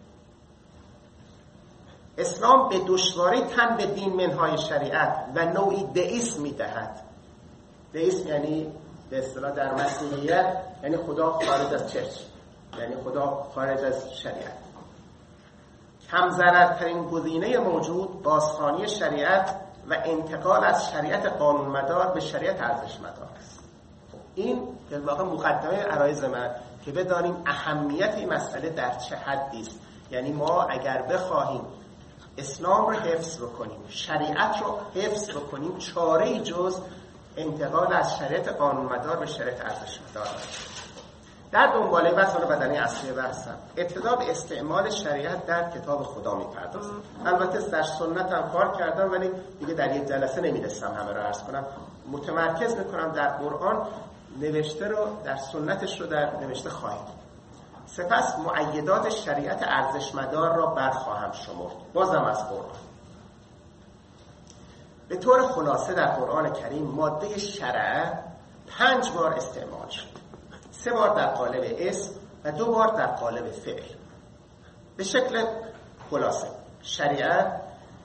اسلام به دشواری تن به دین منهای شریعت و نوعی دئیسم میدهد. دئیسم یعنی به اصطلاح در مسیحیت یعنی خدا خارج از چرچ، یعنی خدا خارج از شریعت. کم ضررترین گزینه موجود بازخوانی شریعت و انتقال از شریعت قانونمدار به شریعت ارزشمدار است. این در واقع مقدمه عرایض من که بدانیم اهمیت این مسئله در چه حدی است. یعنی ما اگر بخواهیم اسلام رو حفظ بکنیم، شریعت رو حفظ بکنیم، چاره‌ای جز انتقال از شریعت قانونمدار به شریعت ارزشمدار است. در دنباله بحث بدنی اصلی بحثم ابتدا به استعمال شریعت در کتاب خدا می‌پردازم. البته در سنت هم کار کردم ولی دیگه در یک جلسه نمی‌رسم همه رو عرض کنم. متمرکز می‌کنم در قرآن نوشته رو، در سنتش رو در نوشته خواهید. سپس مؤیدات شریعت ارزشمدار را برخواهم شمرد، بازم از قرآن. به طور خلاصه در قرآن کریم ماده شرع 5 بار استعمال شد. 3 بار در قالب اسم و 2 بار در قالب فعل. به شکل خلاصه شریعت،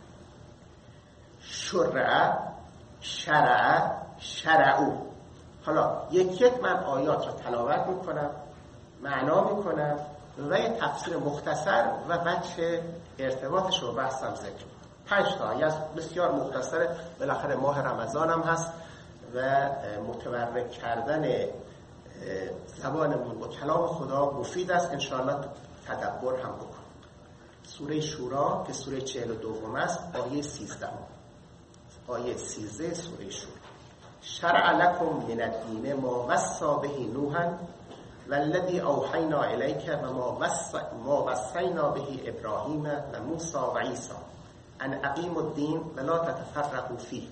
شرع، شرع، شرعو. حالا یک من آیات رو تلاوت میکنم، معنا میکنم و یه تفسیر مختصر و وجه ارتباطش رو بحثم ذکر میکنم. 5 تا آیه بسیار مختصره، بالاخره ماه رمضان هم هست و متورک کردن زبانمون با کلام خدا مفید است. انشاءالله تدبر هم بکنیم. سوره شورا که سوره 42 است، آیه 13. آیه 13 سوره شورا. شرع لکم من الدین ما وصی به نوحا والذی اوحینا الیک و ما وصینا به ابراهیم و موسی و عیسی ان اقیموا الدین و لا تتفرقوا فیه.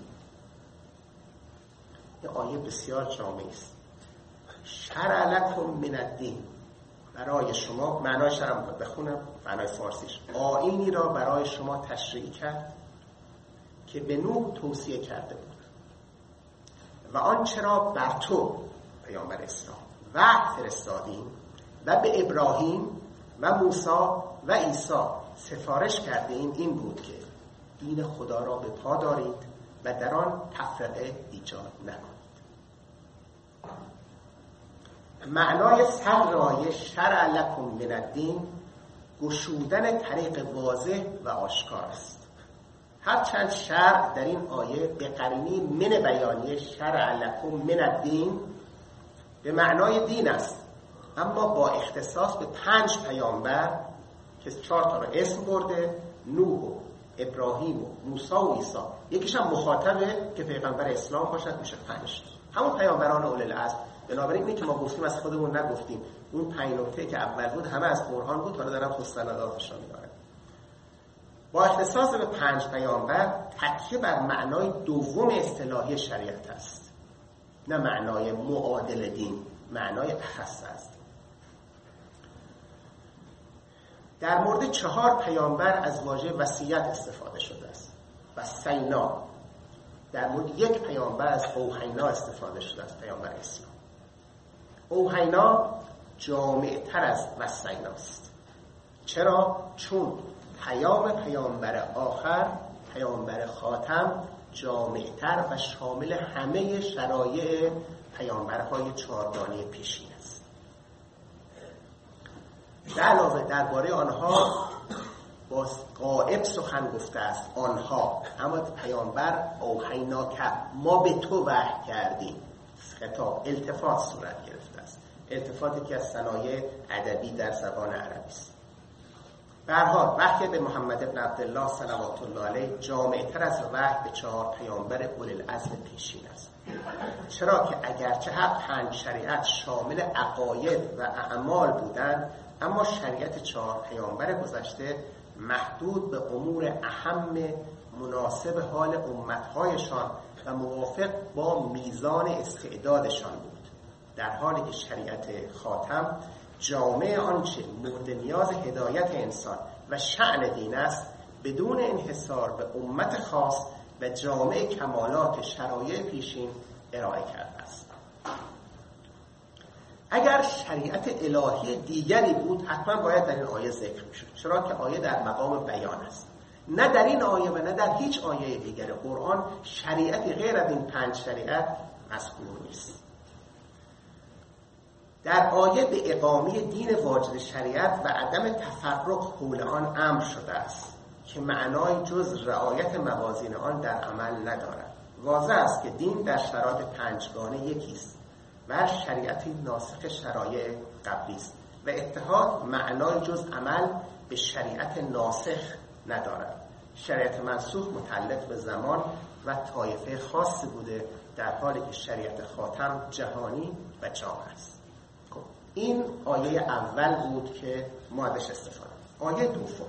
این آیه بسیار جامع است. شرع لکم من الدین، برای شما، معنایش هم بخونم، معنای فارسیش، آیینی را برای شما تشریع کرد که به نوح توصیه کرده بود و آنچه را بر تو پیامبر اسلام وحی فرستادیم و به ابراهیم و موسی و عیسی سفارش کردیم این بود که دین خدا را به پا دارید و در آن تفرقه ایجاد نکنید. معنای صدر آیه شرع لکم من الدین گشودن طریق واضح و آشکار است. هرچند شرع در این آیه به قرینه من بیانیه شرع لکم من الدین به معنای دین است، اما با اختصاص به 5 پیامبر که 4 تا رو اسم برده، نوح و ابراهیم و موسی و عیسی. یکیش هم مخاطبه که پیغمبر اسلام باشد، میشه 5 همون پیامبران اول العزم. بنابراین اینی که ما گفتیم از خودمون نگفتیم، اون 5 نکته که اول بود همه از قرآن بود، حالا دارم مستنداتش رو میارم. با اختصاص به 5 پیامبر تکیه بر معنای دوم اصطلاحی شریعت است، نه معنای معادل دین، معنای اخص است. در مورد 4 پیامبر از واژه وصیت استفاده شده است. وصینا. در مورد 1 پیامبر از اوحینا استفاده شده است، پیامبر اسلام. اوحینا جامع‌تر از وصینا است. چرا؟ چون پیام پیامبر آخر، پیامبر خاتم، جامع‌تر و شامل همه شرایع پیامبرهای 4گانه پیشین است. در علاوه درباره آنها با غائب سخن گفته است. آنها، اما پیامبر اوحینا که ما به تو وحی کردیم، خطاب التفات صورت گرفته است. التفاتی که از صنایع ادبی در زبان عربی است. به هر حال وحی به محمد بن عبدالله صلوات الله علیه جامع‌تر از وحی به 4 پیامبر اولوالعزم پیشین است. چرا که اگرچه هر 5 شریعت شامل عقاید و اعمال بودند، اما شریعت 4 پیامبر گذشته محدود به امور اهم مناسب حال امت‌هایشان و موافق با میزان استعدادشان بود، در حالی که شریعت خاتم جامع آنچه مورد نیاز هدایت انسان و شأن دین است بدون انحصار به امت خاص و جامع کمالات شرایع پیشین ارائه کرده است. اگر شریعت الهی دیگری بود حتما باید در این آیه ذکر میشد، چرا که آیه در مقام بیان است. نه در این آیه و نه در هیچ آیه دیگر قرآن شریعتی غیر از این 5 شریعت مذکور نیست. در آیه به اقامه دین واجد شریعت و عدم تفرق حول آن امر شده است که معنای جز رعایت موازین آن در عمل ندارد. واضح است که دین در شرایط پنجگانه یکیست و شریعتی ناسخ شرایع قبلی است و اتحاد معنای جز عمل به شریعت ناسخ ندارد. شریعت منسوخ متعلق به زمان و طایفه خاصی بوده، در حالی که شریعت خاتم جهانی و جامع است. خب این آیه اول بود که ما ازش استفاده. آیه دوم،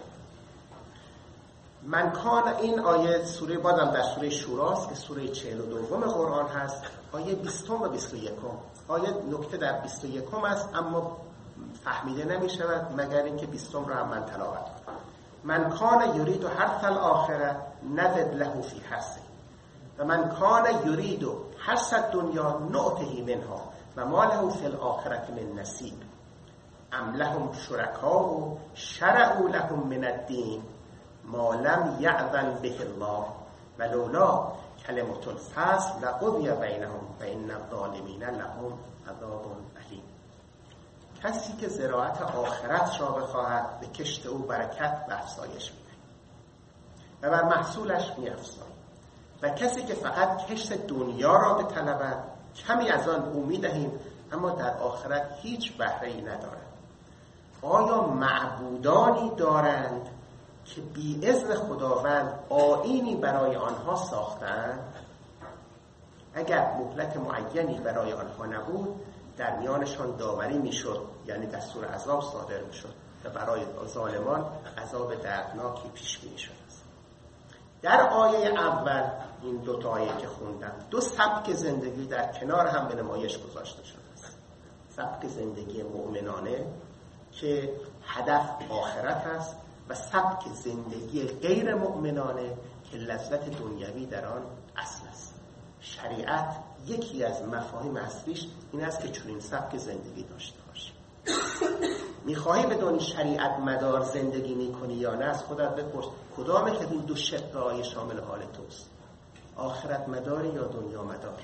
من کان، این آیه سوره بازم در سوره شوراست که سوره 42 قرآن هست، آیه 20 و 21. آیه نکته در 21 است اما فهمیده نمی شود مگر اینکه 20 رو هم من تلاوت کنم. من کان یرید حرث الاخره نزد له فی حرثه و من کان یرید حرث الدنیا نؤته منها و ما له فی الاخره من نصیب ام لهم شرکاء شرعوا لهم من الدین ما لم یأذن به الله ولولا کلمة الفصل لقضی بینهم و ان الظالمین لهم عذاب الیم. کسی که زراعت آخرت را بخواهد به کشت او برکت و افزایش می‌دهد و بر محصولش می‌افزاید و کسی که فقط کشت دنیا را بطلبد کمی از آن او می‌دهیم اما در آخرت هیچ بهره‌ای ندارد. آیا معبودانی دارند که بی اذن خداوند آیینی برای آنها ساختند؟ اگر مهلت معینی برای آنها نبود در میانشان داوری میشد، یعنی دستور عذاب صادر میشد و برای ظالمان عذاب دردناکی پیش بینی شده است. در آیه اول این دو تا آیه که خوندم دو سبک زندگی در کنار هم به نمایش گذاشته شده است. سبک زندگی مؤمنانه که هدف آخرت است و سبک زندگی غیر مؤمنانه که لذت دنیوی در آن اصل است. شریعت یکی از مفاهیم اصلیش این است که چنین سبک زندگی داشته باشی. میخواهی بدونی شریعت مدار زندگی میکنی یا نه، از خودت بپرس کدامه که این دو شقای شامل حال توست، آخرت مداری یا دنیا مدار؟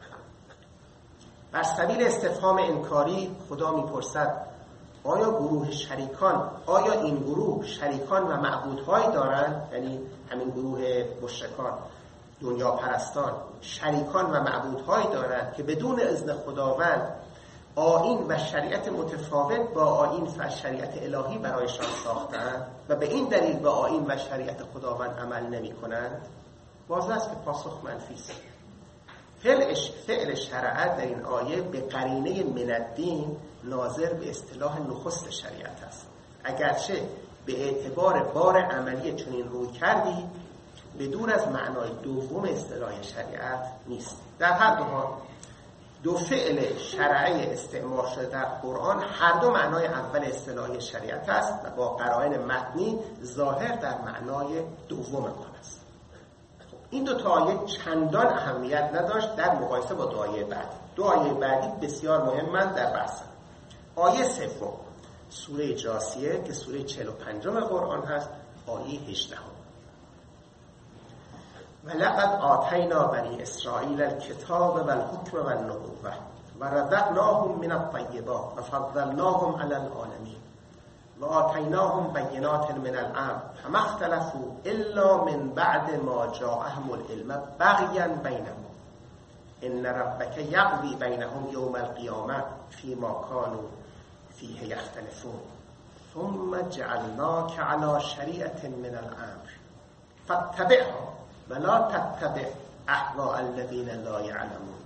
بر سبیل استفهام انکاری خدا میپرسد آیا گروه شریکان، آیا این گروه شریکان و معبودهایی دارند، یعنی همین گروه مشرکان دنیا پرستان شریکان و معبودهایی دارند که بدون اذن خداوند آیین و شریعت متفاوت با آیین و شریعت الهی برایشان ساختند و به این دلیل به آیین و شریعت خداوند عمل نمی کنند؟ واضح است که پاسخ منفی است. فعل شرعت در این آیه به قرینه من الدین ناظر به اصطلاح نخست شریعت است، اگرچه به اعتبار بار عملی چنین روی کردی بدون از معنای دوم اصطلاح شریعت نیست. در هر دو حال دو فعل شرعی استعمال شده در قرآن هر دو معنای اول اصطلاح شریعت است و با قرائن متنی ظاهر در معنای دوم آن است. این دو تا آیه چندان اهمیت نداشت در مقایسه با دو آیه بعدی. دو آیه بعدی بسیار مهمند در بحث. آیه سوم سوره جاثیه که سوره 45 قرآن هست، آیه 18. ولقد آتینا بنی اسرائیل الکتاب و الحکم و النبوة و رزقناهم من الطیبات و فضلناهم علی العالمین و آتیناهم بینات من الامر فما اختلفوا الا من بعد ما جاءهم العلم بغیا بینهم ان ربک یقضی بینهم یوم القیامه فیما کانوا فیه یختلفون ثم جعلناک علی شریعة من الامر فاتبعها ولا تتبع اهواء الذین لا یعلمون.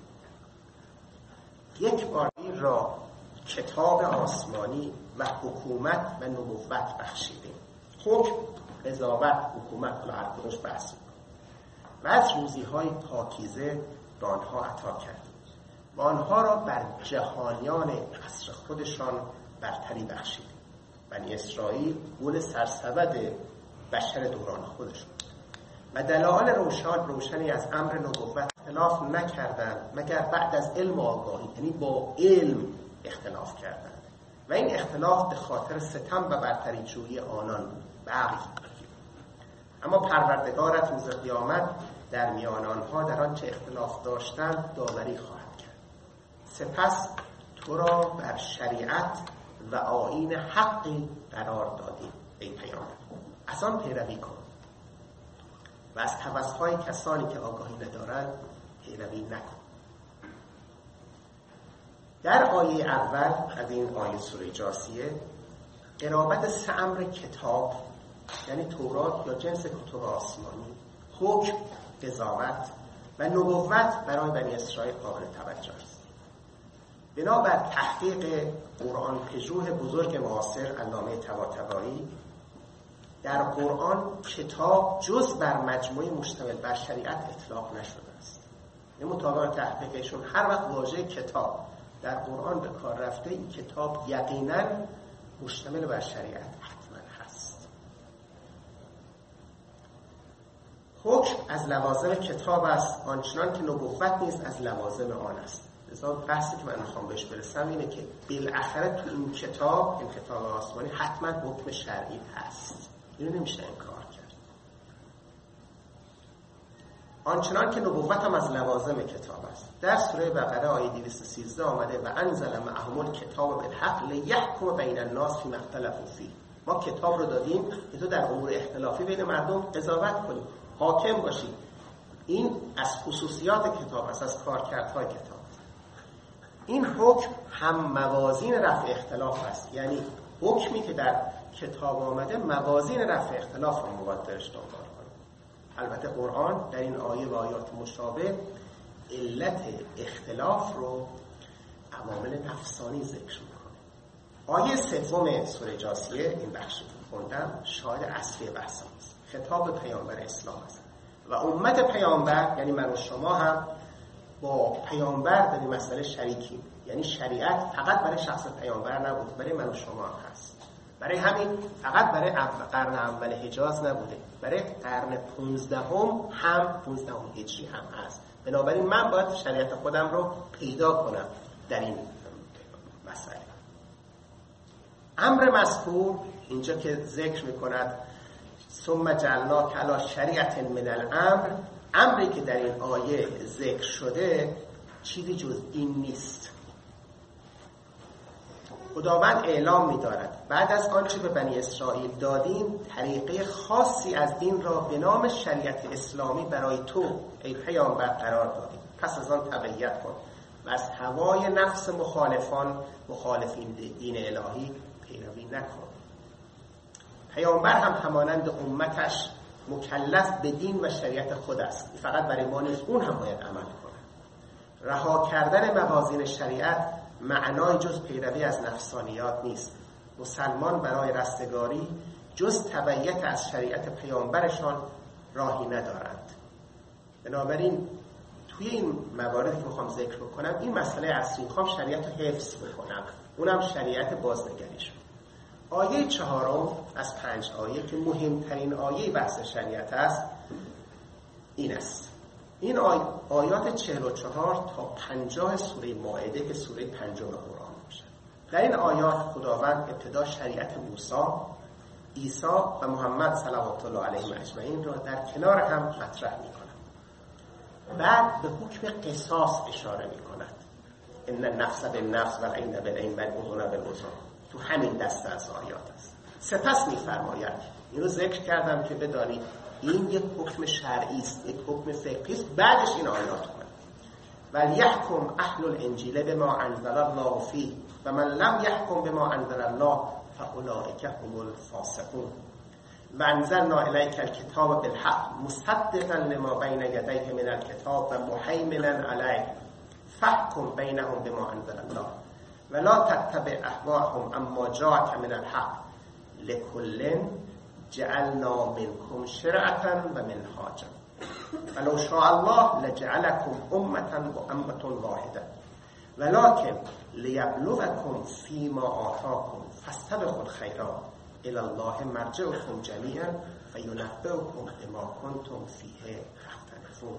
یک بار این را کتاب آسمانی و حکومت و نبوت بخشیدیم. حکم، قضاوت، حکومت را هر کدومش بحث و از روزی‌های پاکیزه به آنها عطا کردیم و آنها را بر جهانیان عصر خودشان برتری بخشیدیم. بنی اسرائیل گل سرسبد بشر دوران خودشون و دلایل روشنی از امر نبوت اختلاف نکردند مگر بعد از علم و آگاهی، یعنی با علم اختلاف کردند و این اختلاف به خاطر ستم و برتری جویی آنان بود. اما پروردگارت روز قیامت در میان آنها در آنچه اختلاف داشتند داوری خواهد کرد. سپس تو را بر شریعت و آیین حقی قرار دادیم ای پیامبر، از آن پیروی کن و از هوس‌های کسانی که آگاهی ندارند پیروی نکن. در آیه اول از این آیه سوره جاثیه قرابت 3 امر کتاب، یعنی تورات یا جنس کتب آسمانی، حکم، قضاوت و نبوت برای بنی اسرائیل قابل توجه است. بنابر تحقیق قرآن پژوه بزرگ معاصر علامه طباطبایی، در قرآن کتاب جز بر مجموعه مشتمل بر شریعت اطلاق نشده است. این مطابق تحقیقشون هر وقت واژه کتاب در قرآن به کار رفته، این کتاب یقیناً مشتمل بر شریعت حتما هست. حکم از لوازم کتاب است، آنچنان که نبوت نیز از لوازم آن است. لذا بحثی که من میخوام بهش برسم اینه که بالاخره تو این کتاب آسمانی حتما حکم شرعی هست، اینو نمیشه انکار کرد. آنچنان که نبوت هم از لوازم کتاب است. در سوره بقره آیه 213 آمده و انزل معهم الکتاب بالحق لیحکم بین الناس فیما اختلفوا فیه. ما کتاب رو دادیم که تو در امور اختلافی بین مردم قضاوت کنی، حاکم باشی. این از خصوصیات کتاب است، از کارکردهای کتاب. این حکم هم موازین رفع اختلاف است، یعنی حکمی که در کتاب آمده موازین رفع اختلاف رو مواد درش دنبال کنه. البته قرآن در این آیه و آیات مشابه علت اختلاف رو عوامل نفسانی ذکر میکنه. آیه 3 سوره جاثیه، این بخشی که خوندم، شاهد اصلی بحث است. خطاب پیامبر اسلام است و امت پیامبر یعنی من و شما هم با پیامبر در این مسئله شریکیم. یعنی شریعت فقط برای شخص پیامبر نبود، برای من و شما هم هست. برای همین فقط برای قرن اول حجاز نبوده، برای قرن 15 هم 15 هجری هم هست. بنابراین من باید شریعت خودم رو پیدا کنم در این مسئله. امر مذکور اینجا که ذکر میکند ثم جعلناک علی شریعة من الامر، امری که در این آیه ذکر شده چیزی جز این نیست. خداوند اعلام می‌دارد بعد از آنچه به بنی اسرائیل دادیم طریقه خاصی از دین را به نام شریعت اسلامی برای تو ای پیامبر قرار دادیم، پس از آن تبعیت کن و از هوای نفس مخالفین دین الهی پیروی نکن. پیامبر هم همانند امتش مکلف به دین و شریعت خود است، فقط برای ما نیست، اون هم باید عمل کنه. رها کردن موازین شریعت معنای جز پیروی از نفسانیات نیست. مسلمان برای رستگاری جز تبعیت از شریعت پیامبرشان راهی ندارند. بنابراین توی این مواردی که میخوام ذکر بکنم، این مسئله اصلی میخوام شریعت رو حفظ بکنم، اونم شریعت بازنگریش. آیه 4 از 5 آیه که مهمترین آیه بحث شریعت است این است. این آیات 44 تا 50 سوره مائده که سوره 50 قرآن میشه. در این آیات خداوند ابتدا شریعت موسی، عیسی و محمد صلوات الله علیهم اجمعین را در کنار هم مطرح میکنه. بعد به حکم قصاص اشاره میکند. ان النفس بالنفس والعین بالعین والاذن بالاذن. تو همین دسته از آیات است. سپس میفرماید، اینو ذکر کردم که بدانید این یک حکم شرعی است، یک حکم فقهی است. بعدش این آیات اومد ولیحکم اهل الانجیل بما انزل الله فیه و من لم یحکم بما انزل الله فاولئک هم الفاسقون و انزلنا الیک الکتاب بالحق مصدقا لما بین یدیه من الکتاب و مهیمنا علیه فاحکم بینهم بما انزل الله ولا تتبع اهواءهم اما جاءك من الحق لكل جعلنا منكم شرعة ومنهاجا ولو شاء الله لجعلكم أمة واحدة ولكن ليبلوكم فيما آتاكم فاستبقوا الخيرات إلى الله مرجعكم جميعا فينبئكم بما كنتم فيه تختلفون.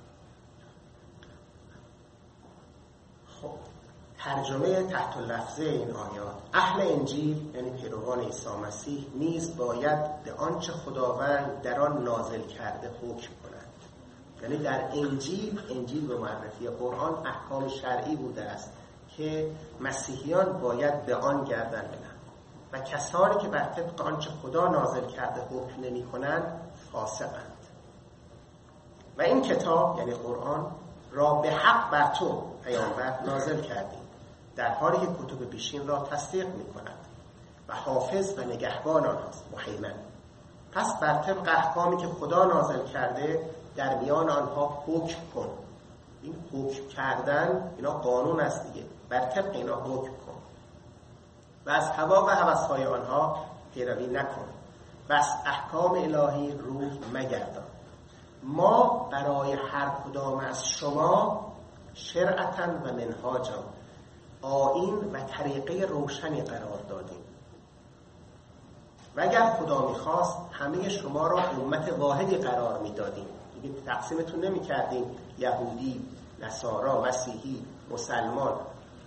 خب ترجمه تحت لفظه این آیات، اهل انجیل یعنی پیروان عیسی مسیح نیز باید به آنچه خداوند در آن نازل کرده حکم کنند. یعنی در انجیل به معرفی قرآن احکام شرعی بوده است که مسیحیان باید به آن گردن بدهند و کسانی که بر طبق آنچه خدا نازل کرده حکم نمی کنند فاسقند. و این کتاب یعنی قرآن را به حق بر تو پیامبر نازل کردیم، در حالی که کتب پیشین را تصدیق می کند و حافظ و نگهبان آنهاست، مهیمن. پس بر طبق احکامی که خدا نازل کرده در میان آنها حکم کن. این حکم کردن اینا قانون است دیگه، بر طبق اینا حکم کن و از هوا و هوس‌های آنها پیروی نکن و از احکام الهی روی مگردان. ما برای هر کدام از شما شرعتاً و منهاجا آیین و طریقه روشنی قرار دادیم و اگر خدا می‌خواست همه شما را امت واحدی قرار می‌دادیم. دیگه تقسیمتون نمی‌کردیم یهودی، نصارا، مسیحی، مسلمان.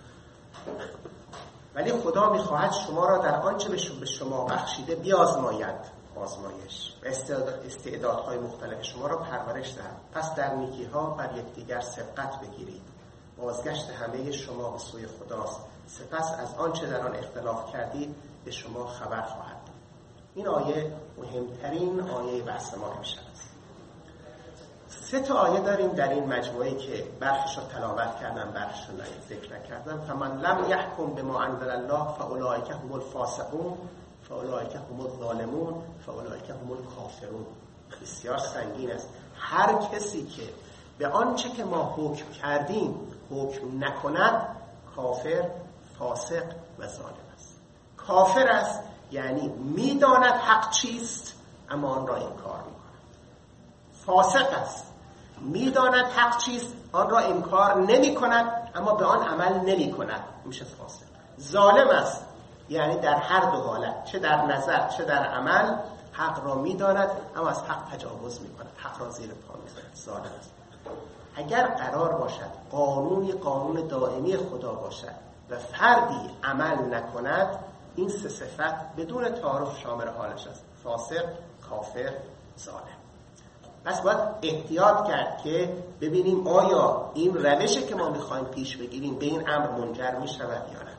ولی خدا می‌خواهد شما را در آنچه به شما بخشیده بیازماید، آزمایش و استعدادهای مختلف شما را پرورش دهد. پس در نیکی‌ها بر یکدیگر سبقت بگیرید. بازگشت همه شما به سوی خداست. سپس از آنچه در آن اختلاف کردید به شما خبر خواهد داد. این آیه مهمترین آیه بحث ما امشب است. 3 آیه داریم در این مجموعه که برخیش رو تلاوت کردم، برخیش رو ذکر نکردم. فمن لم یحکم بما انزل الله فاولئک هم الفاسقون فاولئک هم الظالمون فاولئک هم الکافرون. بسیار سنگین است. هر کسی که به آنچه که ما حکم کردیم حکم نکند کافر، فاسق و ظالم است. کافر است یعنی میداند حق چیست اما آن را انکار میکند. فاسق است، میداند حق چیست آن را انکار نمی کند اما به آن عمل نمی کند، میشه فاسق. ظالم است یعنی در هر دو حالت، چه در نظر چه در عمل، حق را میداند اما از حق تجاوز می کند، حق را زیر پا می‌ذارد، ظالم است. اگر قرار باشد قانونی قانون دائمی خدا باشد و فردی عمل نکند، این 3 صفت بدون تعارف شامل حالش است: فاسق، کافر، ظالم. پس باید احتیاط کرد که ببینیم آیا این روشی که ما میخوایم پیش بگیریم به این امر منجر میشود یا نه.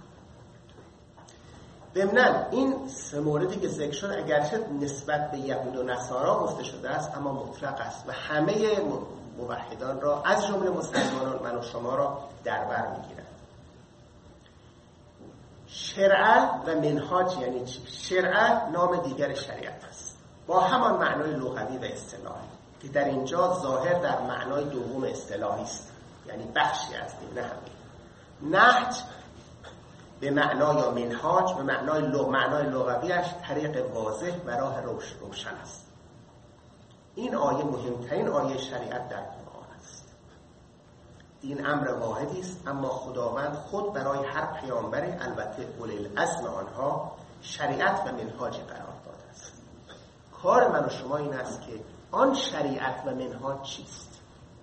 ضمناً این 3 موردی که ذکر شد اگرچه نسبت به یهود و نصارا گفته شده است اما مطلق است و همه موحدان را از جمله مسلمانان من و شما را در بر میگیرد. شرع و منهاج یعنی چی؟ شرع نام دیگر شریعت است با همان معنای لغوی و اصطلاحی که در اینجا ظاهر در معنای دوم اصطلاحی است، یعنی بخشی از این، نه همه. نهج به معنای یا منهاج به معنای لغویش طریق واضح و راه روشن است. این آیه مهمترین آیه شریعت در قرآن است. دین امر واحدی است اما خداوند خود برای هر پیامبری، البته اولی العزم آنها، شریعت و منهاجی قرار داده است. کار من و شما این است که آن شریعت و منهاج چیست؟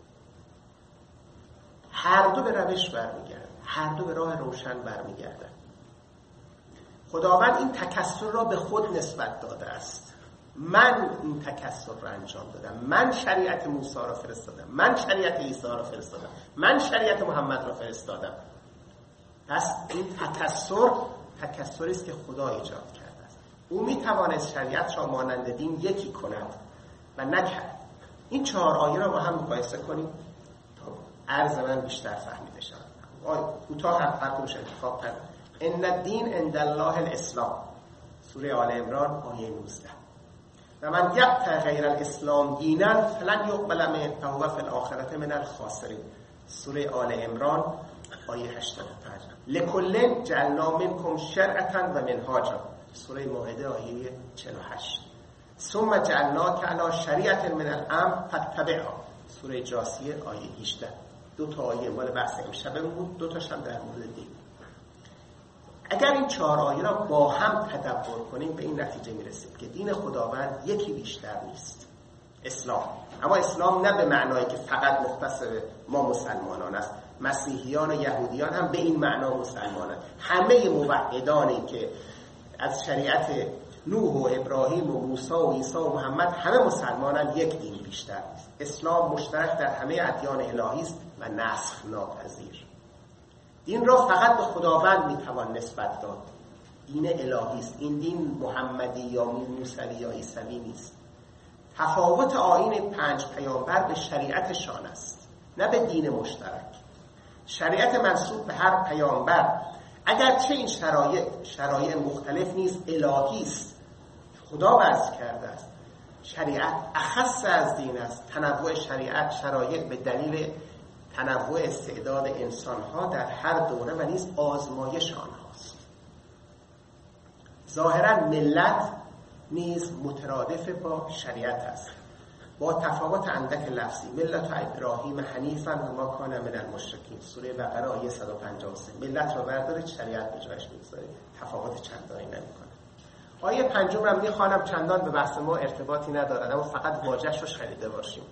هر دو به روش برمیگردن، هر دو به راه روشن برمیگردن. خداوند این تکثر را به خود نسبت داده است. من این تکثر را انجام دادم، من شریعت موسی را فرستادم، من شریعت عیسی را فرستادم، من شریعت محمد را فرستادم. پس این تکثری است که خدا ایجاد کرده است. او میتوانست شریعت را مانند دین یکی کند و نکرد. این 4 آیه را با هم مقایسه کنیم تا عرض من بیشتر فهمیده شود. کوتاه هر کدومش انتخاب کردم. ان الدین عند الله الاسلام، سوره آل عمران آیه 19. و من یبتغی غیر الاسلام دینا فلن یقبل منه وهو فی الاخره من الخاسرین، سوره آل عمران آیه 85. لکل جعلنا منکم شرعة و منهاجا، سوره مائده آیه 48. ثم جعلناک علی شریعة من الامر فاتبعها، سوره جاثیه آیه 18. 2 آیه مال بحث امشب بود، 2 تاش هم در مورد دین. اگر این 4 آیه را با هم تدبر کنیم به این نتیجه میرسیم که دین خداوند یکی بیشتر نیست، اسلام. اما اسلام نه به معنایی که فقط مختص ما مسلمانان است، مسیحیان و یهودیان هم به این معنا مسلمانند. همه موحدانی که از شریعت نوح و ابراهیم و موسی و عیسی و محمد همه مسلمانان، یک دین بیشتر نیست. اسلام مشترک در همه ادیان الهی است و نسخ ناپذیر. دین را فقط به خداوند میتوان نسبت داد. دین الهی است. این دین محمدی یا موسوی یا عیسوی نیست. تفاوت آیین 5 پیامبر به شریعتشان است، نه به دین مشترک. شریعت منسوب به هر پیامبر اگرچه این شرایط مختلف نیست، الهی است، خدا وضع کرده است. شریعت اخص از دین است. تنوع شرایط به دلیل تنوع استعداد انسانها در هر دوره و نیز آزمایش آنهاست. ظاهرا ملت نیز مترادف با شریعت است، با تفاوت اندک لفظی. ملت ابراهیم حنیفا و ما کان من المشرکین، سوره بقره آیه 153. ملت را بردارید، شریعت به جایش بگذارید، تفاوت چندانی نمی‌کنه. آیه 5 را می‌خوانم، چندان به بحث ما ارتباطی ندارد، اما فقط واژه‌اش رو شنیده باشیم.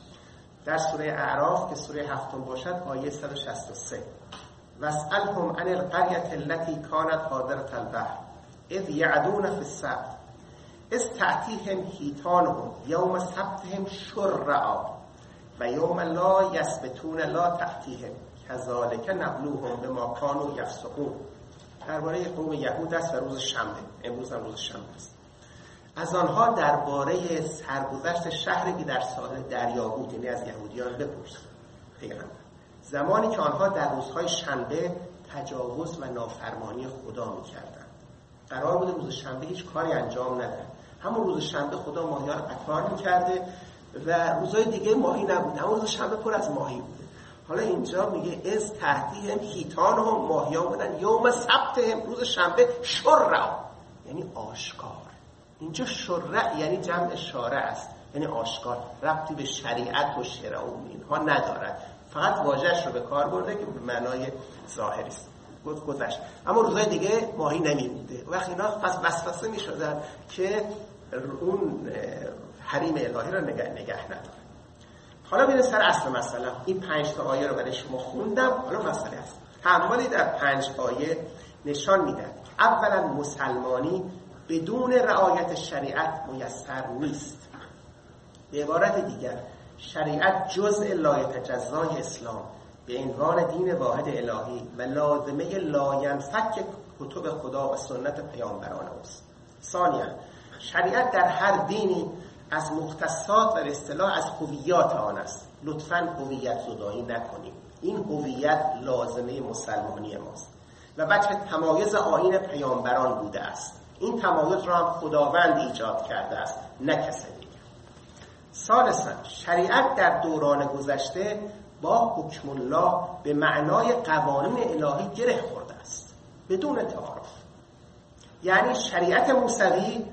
در سوره اعراف که سوره 7 باشد، آیه 163: واسألهم عن القرية التي كانت حاضرة البحر اذ يعدون في السبت اذ تأتيهم حيتانهم يوم سبتهم شرعا و یوم لا یسبتون لا تأتیهم کذالک نبلوهم بما كانوا یفسقون. درباره قوم یهود است و روز شنبه، امروز هم روز شنبه است. از آنها درباره سرگذشت شهری که در ساحل دریا بود، یعنی از یهودیان بپرسید پیغمبر، زمانی که آنها در روزهای شنبه تجاوز و نافرمانی خدا می‌کردند. قرار بود روز شنبه هیچ کاری انجام ندن. همون روز شنبه خدا ماهی‌ها رو قطار می‌کرده و روزهای دیگه ماهی نبود، همون روز شنبه پر از ماهی بوده. حالا اینجا میگه از تحتیهم حیتانهم، ماهی‌ها بودن، یوم سبتهم، روز شنبه شرع، یعنی آشکار. اینجا شرع یعنی جمع شارع است، یعنی آشکار، ربطی به شریعت و شرع و اینها ندارد، فقط واژه‌اش رو به کار برده که به معنای ظاهری است. گذشت، اما روزهای دیگه ماهی نمی‌بوده. وقتی اینا پس وسوسه می‌شدن که اون حریم الهی رو نگه نداره. حالا ببینید سر اصل مسئله. این 5 تا آیه رو برای شما خوندم. حالا مسئله است. تأملی در 5 آیه نشان میده اولا مسلمانی بدون رعایت شریعت میسر نیست. به عبارت دیگر شریعت جزء لایتجزای اسلام به عنوان دین واحد الهی و لازمه لاینفک کتب خدا و سنت پیامبران اوست. ثانیا شریعت در هر دینی از مختصات و اصطلاح از هویت آن است. لطفاً هویت زدایی نکنیم. این هویت لازمه مسلمانی ماست و وجه تمایز آیین پیامبران بوده است. این تمایز را هم خداوند ایجاد کرده است، نه کسی دیگر. ثالثاً شریعت در دوران گذشته با حکم الله به معنای قوانین الهی گره خورده است بدون تعارف. یعنی شریعت موسوی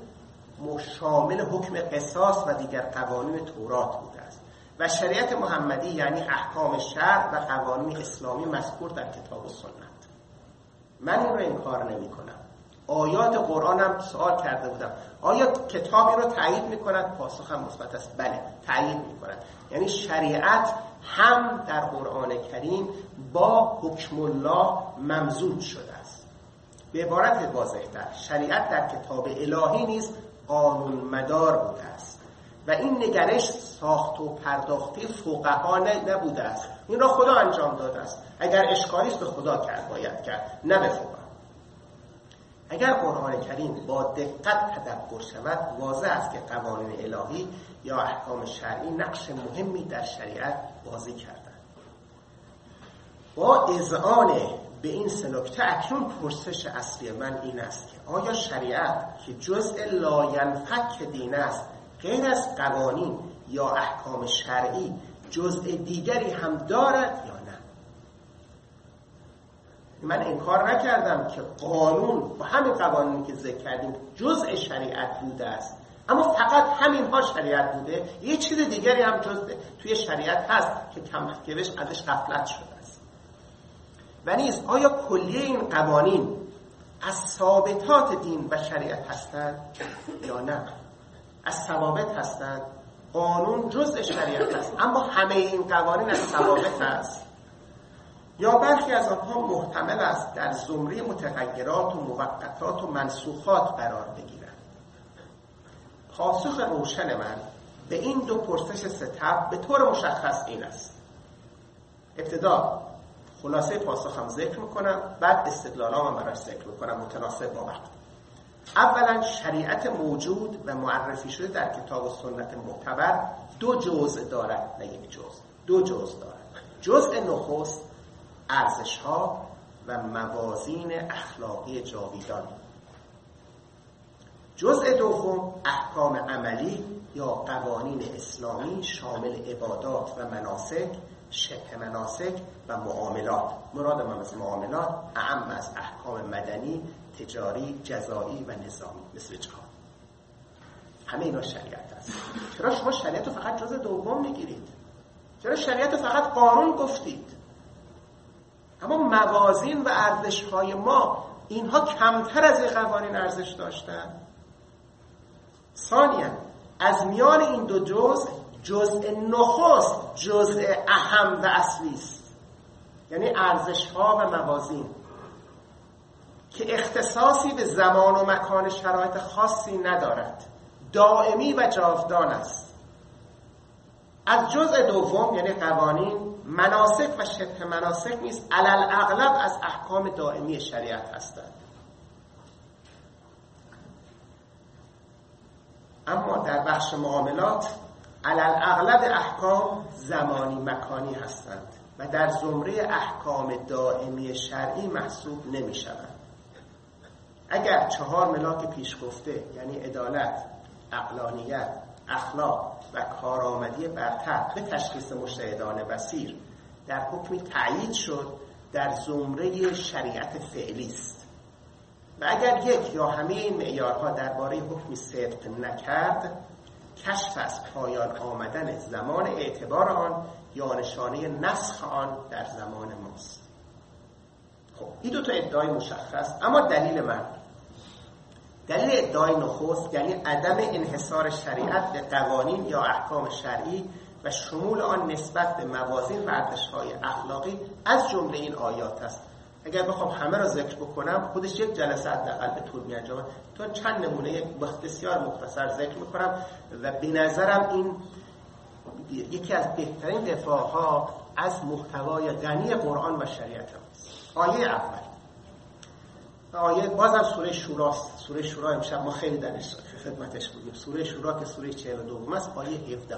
شامل حکم قصاص و دیگر قوانین تورات بوده است و شریعت محمدی یعنی احکام شرع و قوانین اسلامی مذکور در کتاب و سنت. من این رو انکار نمی کنم. آیات قرآن هم سوال کرده بودم آیا کتابی رو تایید می کند؟ پاسخم مثبت است، بله تایید می کند. یعنی شریعت هم در قرآن کریم با حکم الله ممزوج شده است. به عبارت واضح‌تر شریعت در کتاب الهی نیز قانون مدار بوده است و این نگرش ساخت و پرداختی فقها نبوده است. این را خدا انجام داده است. اگر اشکالی است به خدا باید کرد، نه به فقها. اگر قرآن کریم با دقت تدبر شود واضح است که قوانین الهی یا احکام شرعی نقش مهمی در شریعت بازی کردند. با اذعان به این سه نکته اکنون پرسش اصلی من این است که آیا شریعت که جزء لاینفک دین است غیر از قوانین یا احکام شرعی جزء دیگری هم دارد یا نه؟ من انکار نکردم که قانون و همین قوانینی که ذکر کردیم جزء شریعت بوده است، اما فقط همین ها شریعت بوده؟ یه چیز دیگری هم جزء توی شریعت هست که کمش ازش غفلت شده است. و نیز آیا کلیه این قوانین از ثابتات دین و شریعت هستند یا نه؟ از ثوابت هستند. قانون جزء شریعت است اما همه این قوانین از ثوابت است، یا برخی از آنها محتمل است در زمره متغیرات و موقتات و منسوخات قرار بگیرند؟ پاسخ روشن من به این دو پرسش ستب به طور مشخص این است. ابتدا خلاصه پاسخم ذکر میکنم، بعد استدلالام برای ذکر میکنم متناسب با وقت. اولا شریعت موجود و معرفی شده در کتاب و سنت معتبر دو جزء دارد، نه یک جزء، دو جزء دارد. جزء نخست ارزش‌ها و موازین اخلاقی جاویدان، جزء دوم احکام عملی یا قوانین اسلامی شامل عبادات و مناسک، شبه مناسک و معاملات. مراد من از معاملات اعم از احکام مدنی، تجاری، جزایی و نظامی مثل جهاد. همه اینا شریعت است. چرا شما شریعت رو فقط جزء دوم میگیرید؟ چرا شریعت رو فقط قانون گفتید؟ اما موازین و ارزش‌های ما، اینها کمتر از این قوانین ارزش داشتن. ثانیاً از میان این دو جزء نخست جزء اهم و اصلی است، یعنی ارزش‌ها و موازین که اختصاصی به زمان و مکان شرایط خاصی ندارد، دائمی و جاودان است. از جزء دوم یعنی قوانین، مناسک و شبه مناسک نیز علل اغلب از احکام دائمی شریعت هستند. اما در بخش معاملات علل اغلب احکام زمانی مکانی هستند و در زمره احکام دائمی شرعی محسوب نمی شوند. اگر 4 ملاک پیش گفته یعنی عدالت، عقلانیت، اخلاق و کارآمدی برتر به تشخیص مجتهدان بصیر در حکمی تأیید شد، در زمره شریعت فعلی است و اگر یک یا همه این معیارها درباره حکمی صدق نکرد، کشف از پایان آمدن زمان اعتبار آن یا نشانه نسخ آن در زمان ماست. خب این دو تا ادعای مشخص. اما دلیل ادعای نخست یعنی عدم انحصار شریعت به قوانین یا احکام شرعی و شمول آن نسبت به موازین و ارزش‌های اخلاقی از جمله این آیات است. اگر بخوام همه را ذکر بکنم خودش یک جلسه حداقل به طول می‌انجامه. تو چند نمونه بسیار مختصر ذکر می‌کنم و به نظرم این یکی از بهترین دفاع‌ها از محتوای غنی قرآن و شریعت است. آیه اول، آیه بازم سوره شوراست. سوره شورا امشب ما خیلی درش خدمتش بودیم. سوره شورا که سوره 42 است، آیه 17.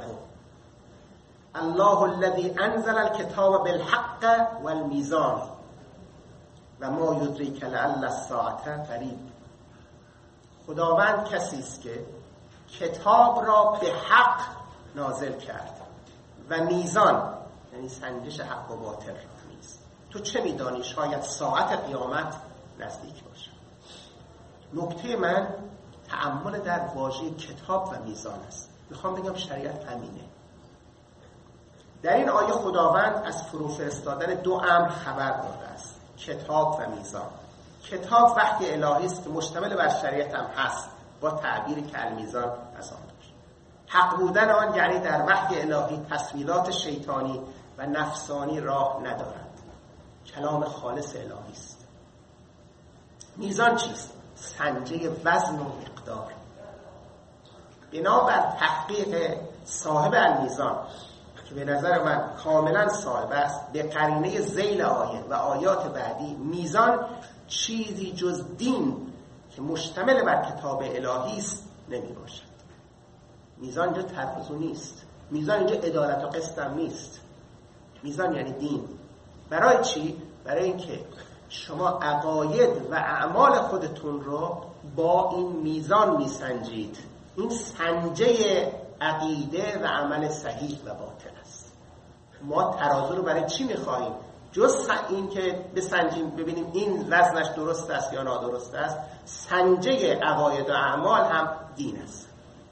الله الذي انزل الكتاب بالحق والميزان و ما یدریک لعل الساعة قریب. خداوند کسی است که کتاب را به حق نازل کرد و میزان یعنی سنجش حق و باطل نیست. تو چه میدانی شاید ساعت قیامت نزدیک باشه. نکته من تأمل در واژه کتاب و میزان است. میخوام بگم شریعت همینه. در این آیه خداوند از فرو فرستادن 2 امر خبر داده است، کتاب و میزان. کتاب وحی الهی است که مشتمل بر شریعت هم هست، با تعبیری که المیزان از آن داشت. حق بودن آن یعنی در وحی الهی تصویرات شیطانی و نفسانی راه ندارد، کلام خالص الهی است. میزان چیست؟ سنجه وزن و مقدار. بنابر تحقیق صاحب المیزان که به نظر من کاملا صاحب است، به قرینه ذیل آیه و آیات بعدی، میزان چیزی جز دین که مشتمل بر کتاب الهی است نمی باشد. میزان اینجا ترازو نیست، میزان اینجا عدالت و قسط هم نیست. میزان یعنی دین. برای چی؟ برای اینکه شما عقاید و اعمال خودتون رو با این میزان میسنجید. این سنجه عقیده و عمل صحیح و باطل است. ما ترازو رو برای چی میخواهیم؟ جز این که بسنجیم ببینیم این وزنش درست است یا نادرست است، سنجه عقاید و اعمال هم دین است.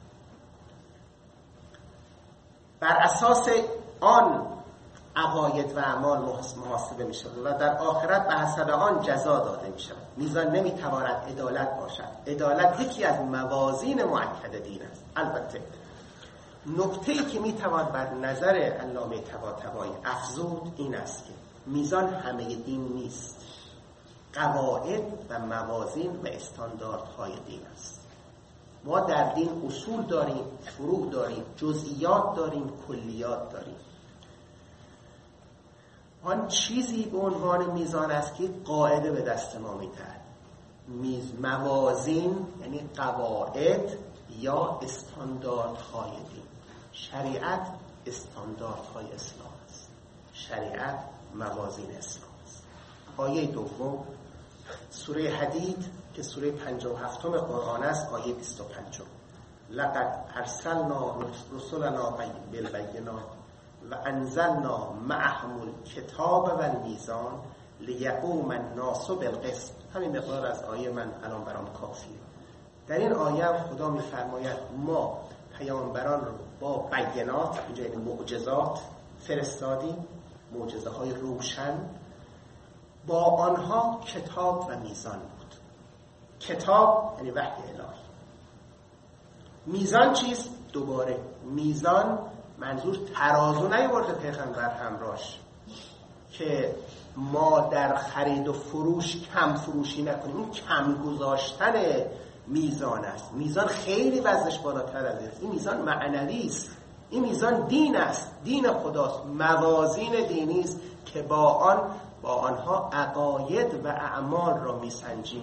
بر اساس آن عقاید و اعمال محاسبه می شود و در آخرت به حسب آن جزا داده می شود. میزان نمی تواند عدالت باشد. عدالت یکی از موازین مؤکد دین است. البته نکته‌ای که می توان بر نظر علامه طباطبایی افزود این است که میزان همه دین نیست. قواعد و موازین و استانداردهای دین است. ما در دین اصول داریم، فروع داریم، جزئیات داریم، کلیات داریم. آن چیزی به عنوان میزان است که قاعده به دست ما میدهد. موازین یعنی قواعد یا استانداردهای دین. شریعت استانداردهای اسلام است، شریعت موازین اسلام است. آیه دوم سوره حدید که سوره 57 قرآن است، آیه 25: لقد ارسلنا رسلنا بالبینات و انزلنا معهم الکتاب و المیزان لیقوم الناس بالقسط. همین مقدار از آیه من الان برام کافیه. در این آیه خدا می‌فرماید ما پیامبران رو با بینات، اینجا یعنی معجزات فرستادیم، معجزه های روشن، با آنها کتاب و میزان بود. کتاب یعنی وحی الهی. میزان چیست؟ دوباره میزان منظور ترازو نیورده پیغمبر همراهش که ما در خرید و فروش کم فروشی نکنیم. این کم گذاشتن میزان است. میزان خیلی وزنش بالاتر از است. این میزان معنوی است. این میزان دین است، دین خداست، موازین دینی است که با آنها عقاید و اعمال را میسنجیم.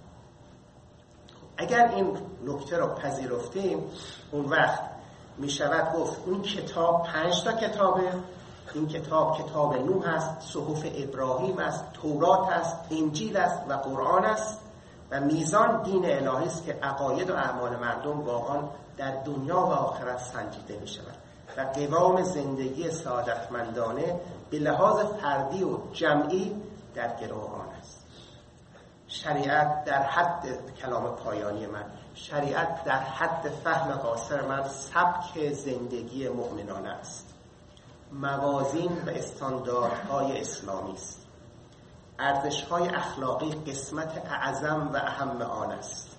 اگر این نکته را پذیرفتیم، اون وقت میشود گفت این کتاب 5 تا کتابه. این کتاب نوح است، صحف ابراهیم است، تورات است، انجیل است و قرآن است. و میزان دین الهی است که عقاید و اعمال مردم با آن در دنیا و آخرت سنجیده می شود و قوام زندگی سعادتمندانه به لحاظ فردی و جمعی در گرو آن است. شریعت در حد کلام پایانی من، شریعت در حد فهم قاصر من سبک زندگی مؤمنانه است. موازین و استانداردهای اسلامی است. ارزش‌های اخلاقی قسمت اعظم و اهم آن است.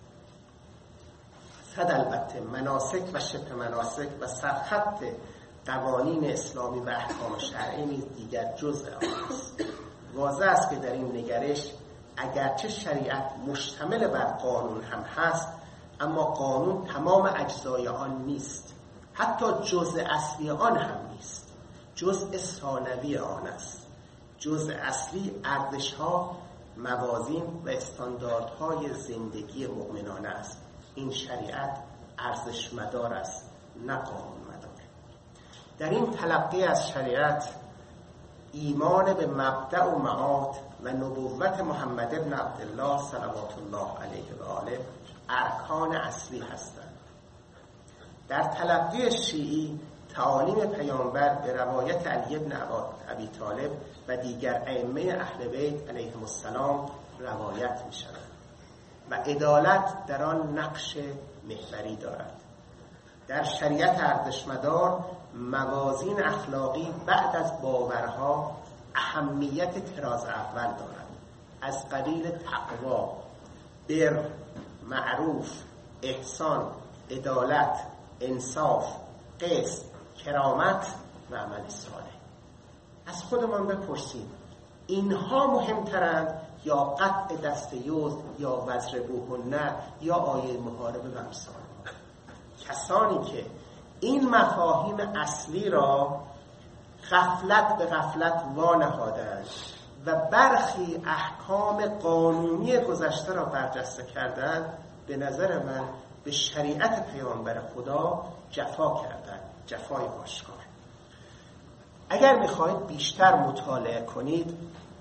صد البته مناسک و شبه مناسک و سرخط قوانین اسلامی و احکام شرعی نیز دیگر جزء آن است. واضح است که در این نگرش اگرچه شریعت مشتمل بر قانون هم هست، اما قانون تمام اجزای آن نیست، حتی جزء اصلی آن هم نیست، جزء ثانوی آن است. جزء اصلی ارزش‌ها، موازین و استانداردهای زندگی مؤمنانه است. این شریعت ارزش مدار است، نه قانون مدار. در این تلقی از شریعت ایمان به مبدأ و معاد و نبوت محمد ابن عبدالله صلوات الله علیه و آله ارکان اصلی هستند. در تلقی شیعی تعالیم پیامبر به روایت علی ابن ابی طالب و دیگر ائمه اهل بیت علیهم السلام روایت می شود و عدالت در آن نقش محوری دارد. در شریعت ارزشمدار موازین اخلاقی بعد از باورها اهمیت طراز اول دارد، از قبیل تقوا، بر، معروف، احسان، عدالت، انصاف، قسط، کرامت و عمل صالح. از خودمان بپرسیم اینها مهمترند یا قطع دست یوز یا وضربوهن یا آیه محاربه و امثال؟ کسانی که این مفاهیم اصلی را غفلت به غفلت وانهادند و برخی احکام قانونی گذشته را برجسته کردند، به نظر من به شریعت پیامبر خدا جفا کردند، جفای آشکار. اگر میخواهید بیشتر مطالعه کنید،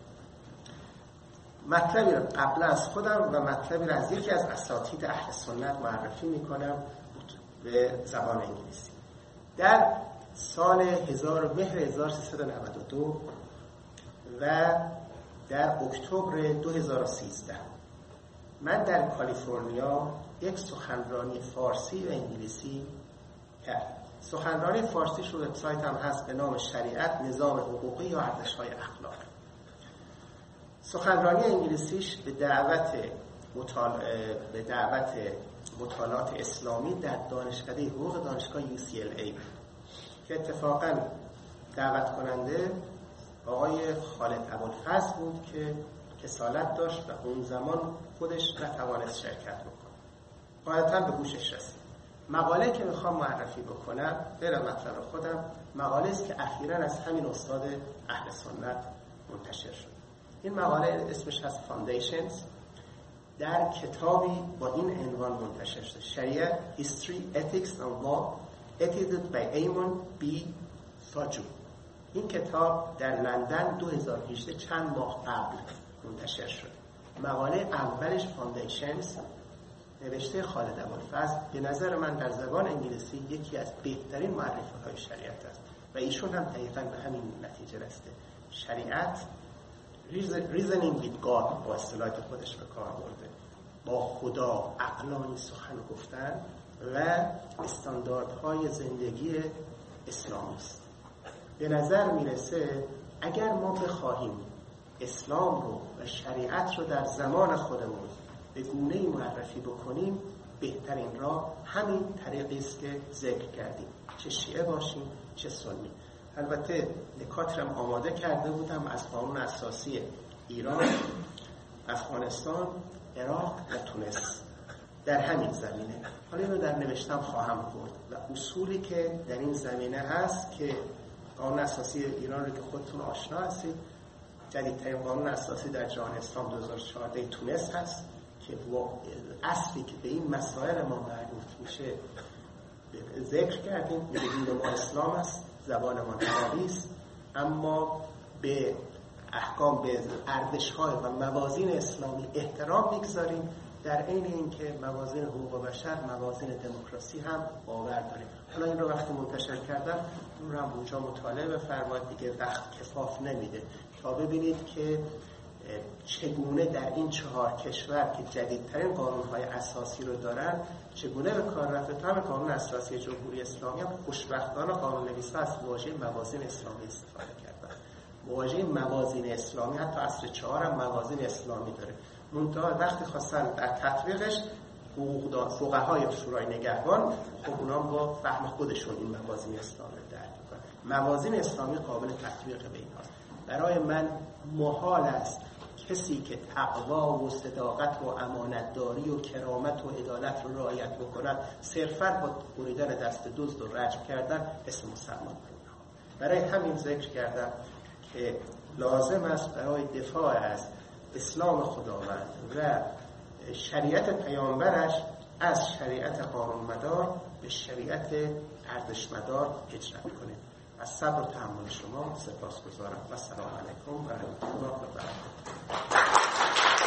مطلبی را قبل از خودم و مطلبی را از یکی از اساتید اهل سنت معرفی میکنم به زبان انگلیسی. در سال مهر 1392 و در اکتبر 2013 من در کالیفرنیا یک سخنرانی فارسی و انگلیسی کردم. سخنرانی فارسیش رو وبسایت هم هست به نام شریعت، نظام حقوقی یا ارزش‌های اخلاقی. سخنرانی انگلیسیش به دعوت مطالعات اسلامی در دانشکده حقوق دانشگاه UCLA که اتفاقاً دعوت کننده آقای خالد ابوالفضل بود که کسالت داشت و اون زمان خودش نتوانست شرکت بکنه. غایتاً به گوشش رسید. مقاله که میخوام معرفی بکنم، غیر مطلب خودم، مقاله است که اخیراً از همین استاد اهل سنت منتشر شد. این مقاله اسمش هست Foundations، در کتابی با این عنوان منتشر شد: شریعه History, Ethics and Law edited by Eamon B. Sajo. این کتاب در لندن 2018 چند ماه قبل منتشر شد. مقاله اولش Foundations نوشته خالد ابوالفضل، به نظر من در زبان انگلیسی یکی از بهترین معرفی‌های شریعت است و ایشون هم دقیقاً به همین نتیجه رسیده. شریعت reasoning with God با اصطلاحی که خودش به کار برده، با خدا عقلانی سخن گفتن و استانداردهای زندگی اسلامی است. به نظر میرسه اگر ما بخواهیم اسلام رو و شریعت رو در زمان خودمون به گونه‌ای معرفی بکنیم، بهترین راه همین طریقی است که ذکر کردیم، چه شیعه باشیم چه سنی. البته نکاتی رو آماده کرده بودم از قانون اساسی ایران، افغانستان، عراق و تونس در همین زمینه. حالا اینو در نوشتم خواهم برد و اصولی که در این زمینه هست که قانون اساسی ایران رو که خودتون آشنا هستید، جدیدترین قانون اساسی در جهان اسلام 2014 تونس هست که اصلی که به این مسائل ما مربوط میشه ذکر کردیم. میگه دین ما اسلام است، زبان ما عربی است، اما به احکام، به ارزش‌های و موازین اسلامی احترام میگذاریم، در عین اینکه موازین حقوق بشر، موازین دموکراسی هم باور داریم. حالا این رو وقتی منتشر کردم اون رو هم اونجا مطالعه بفرمایید، دیگه وقت کفاف نمیده تا ببینید که چگونه در این 4 کشور که جدیدترین قانون‌های اساسی رو دارن چگونه به کار رفته. تا همین قانون اساسی جمهوری اسلامی هم خوشبختانه قانون‌نویس‌ها از واژه موازین اسلامی استفاده کردن. واژه موازین اسلامی حتی عصر 4 هم موازین اسلامی داره، منتها وقتی خواستن در تطبیقش فقهای شورای نگهبان خب اونا با فهم خودشون این موازین اسلامی رو درک می‌کنن. موازین اسلامی قابل تطبیق به ایناست. برای من محال است کسی که تقوا و صداقت و امانتداری و کرامت و عدالت رو رعایت بکند صرفاً با بریدن دست دزد و رجم کردن اسم مسلمان بگیرد. برای همین ذکر کردم که لازم است برای دفاع از اسلام خداوند و شریعت پیامبرش از شریعت قانونمدار به شریعت ارزشمدار هجرت کنیم. از صبر و تحمل شما سپاسگزارم و السلام علیکم و رحمت الله و برکاته.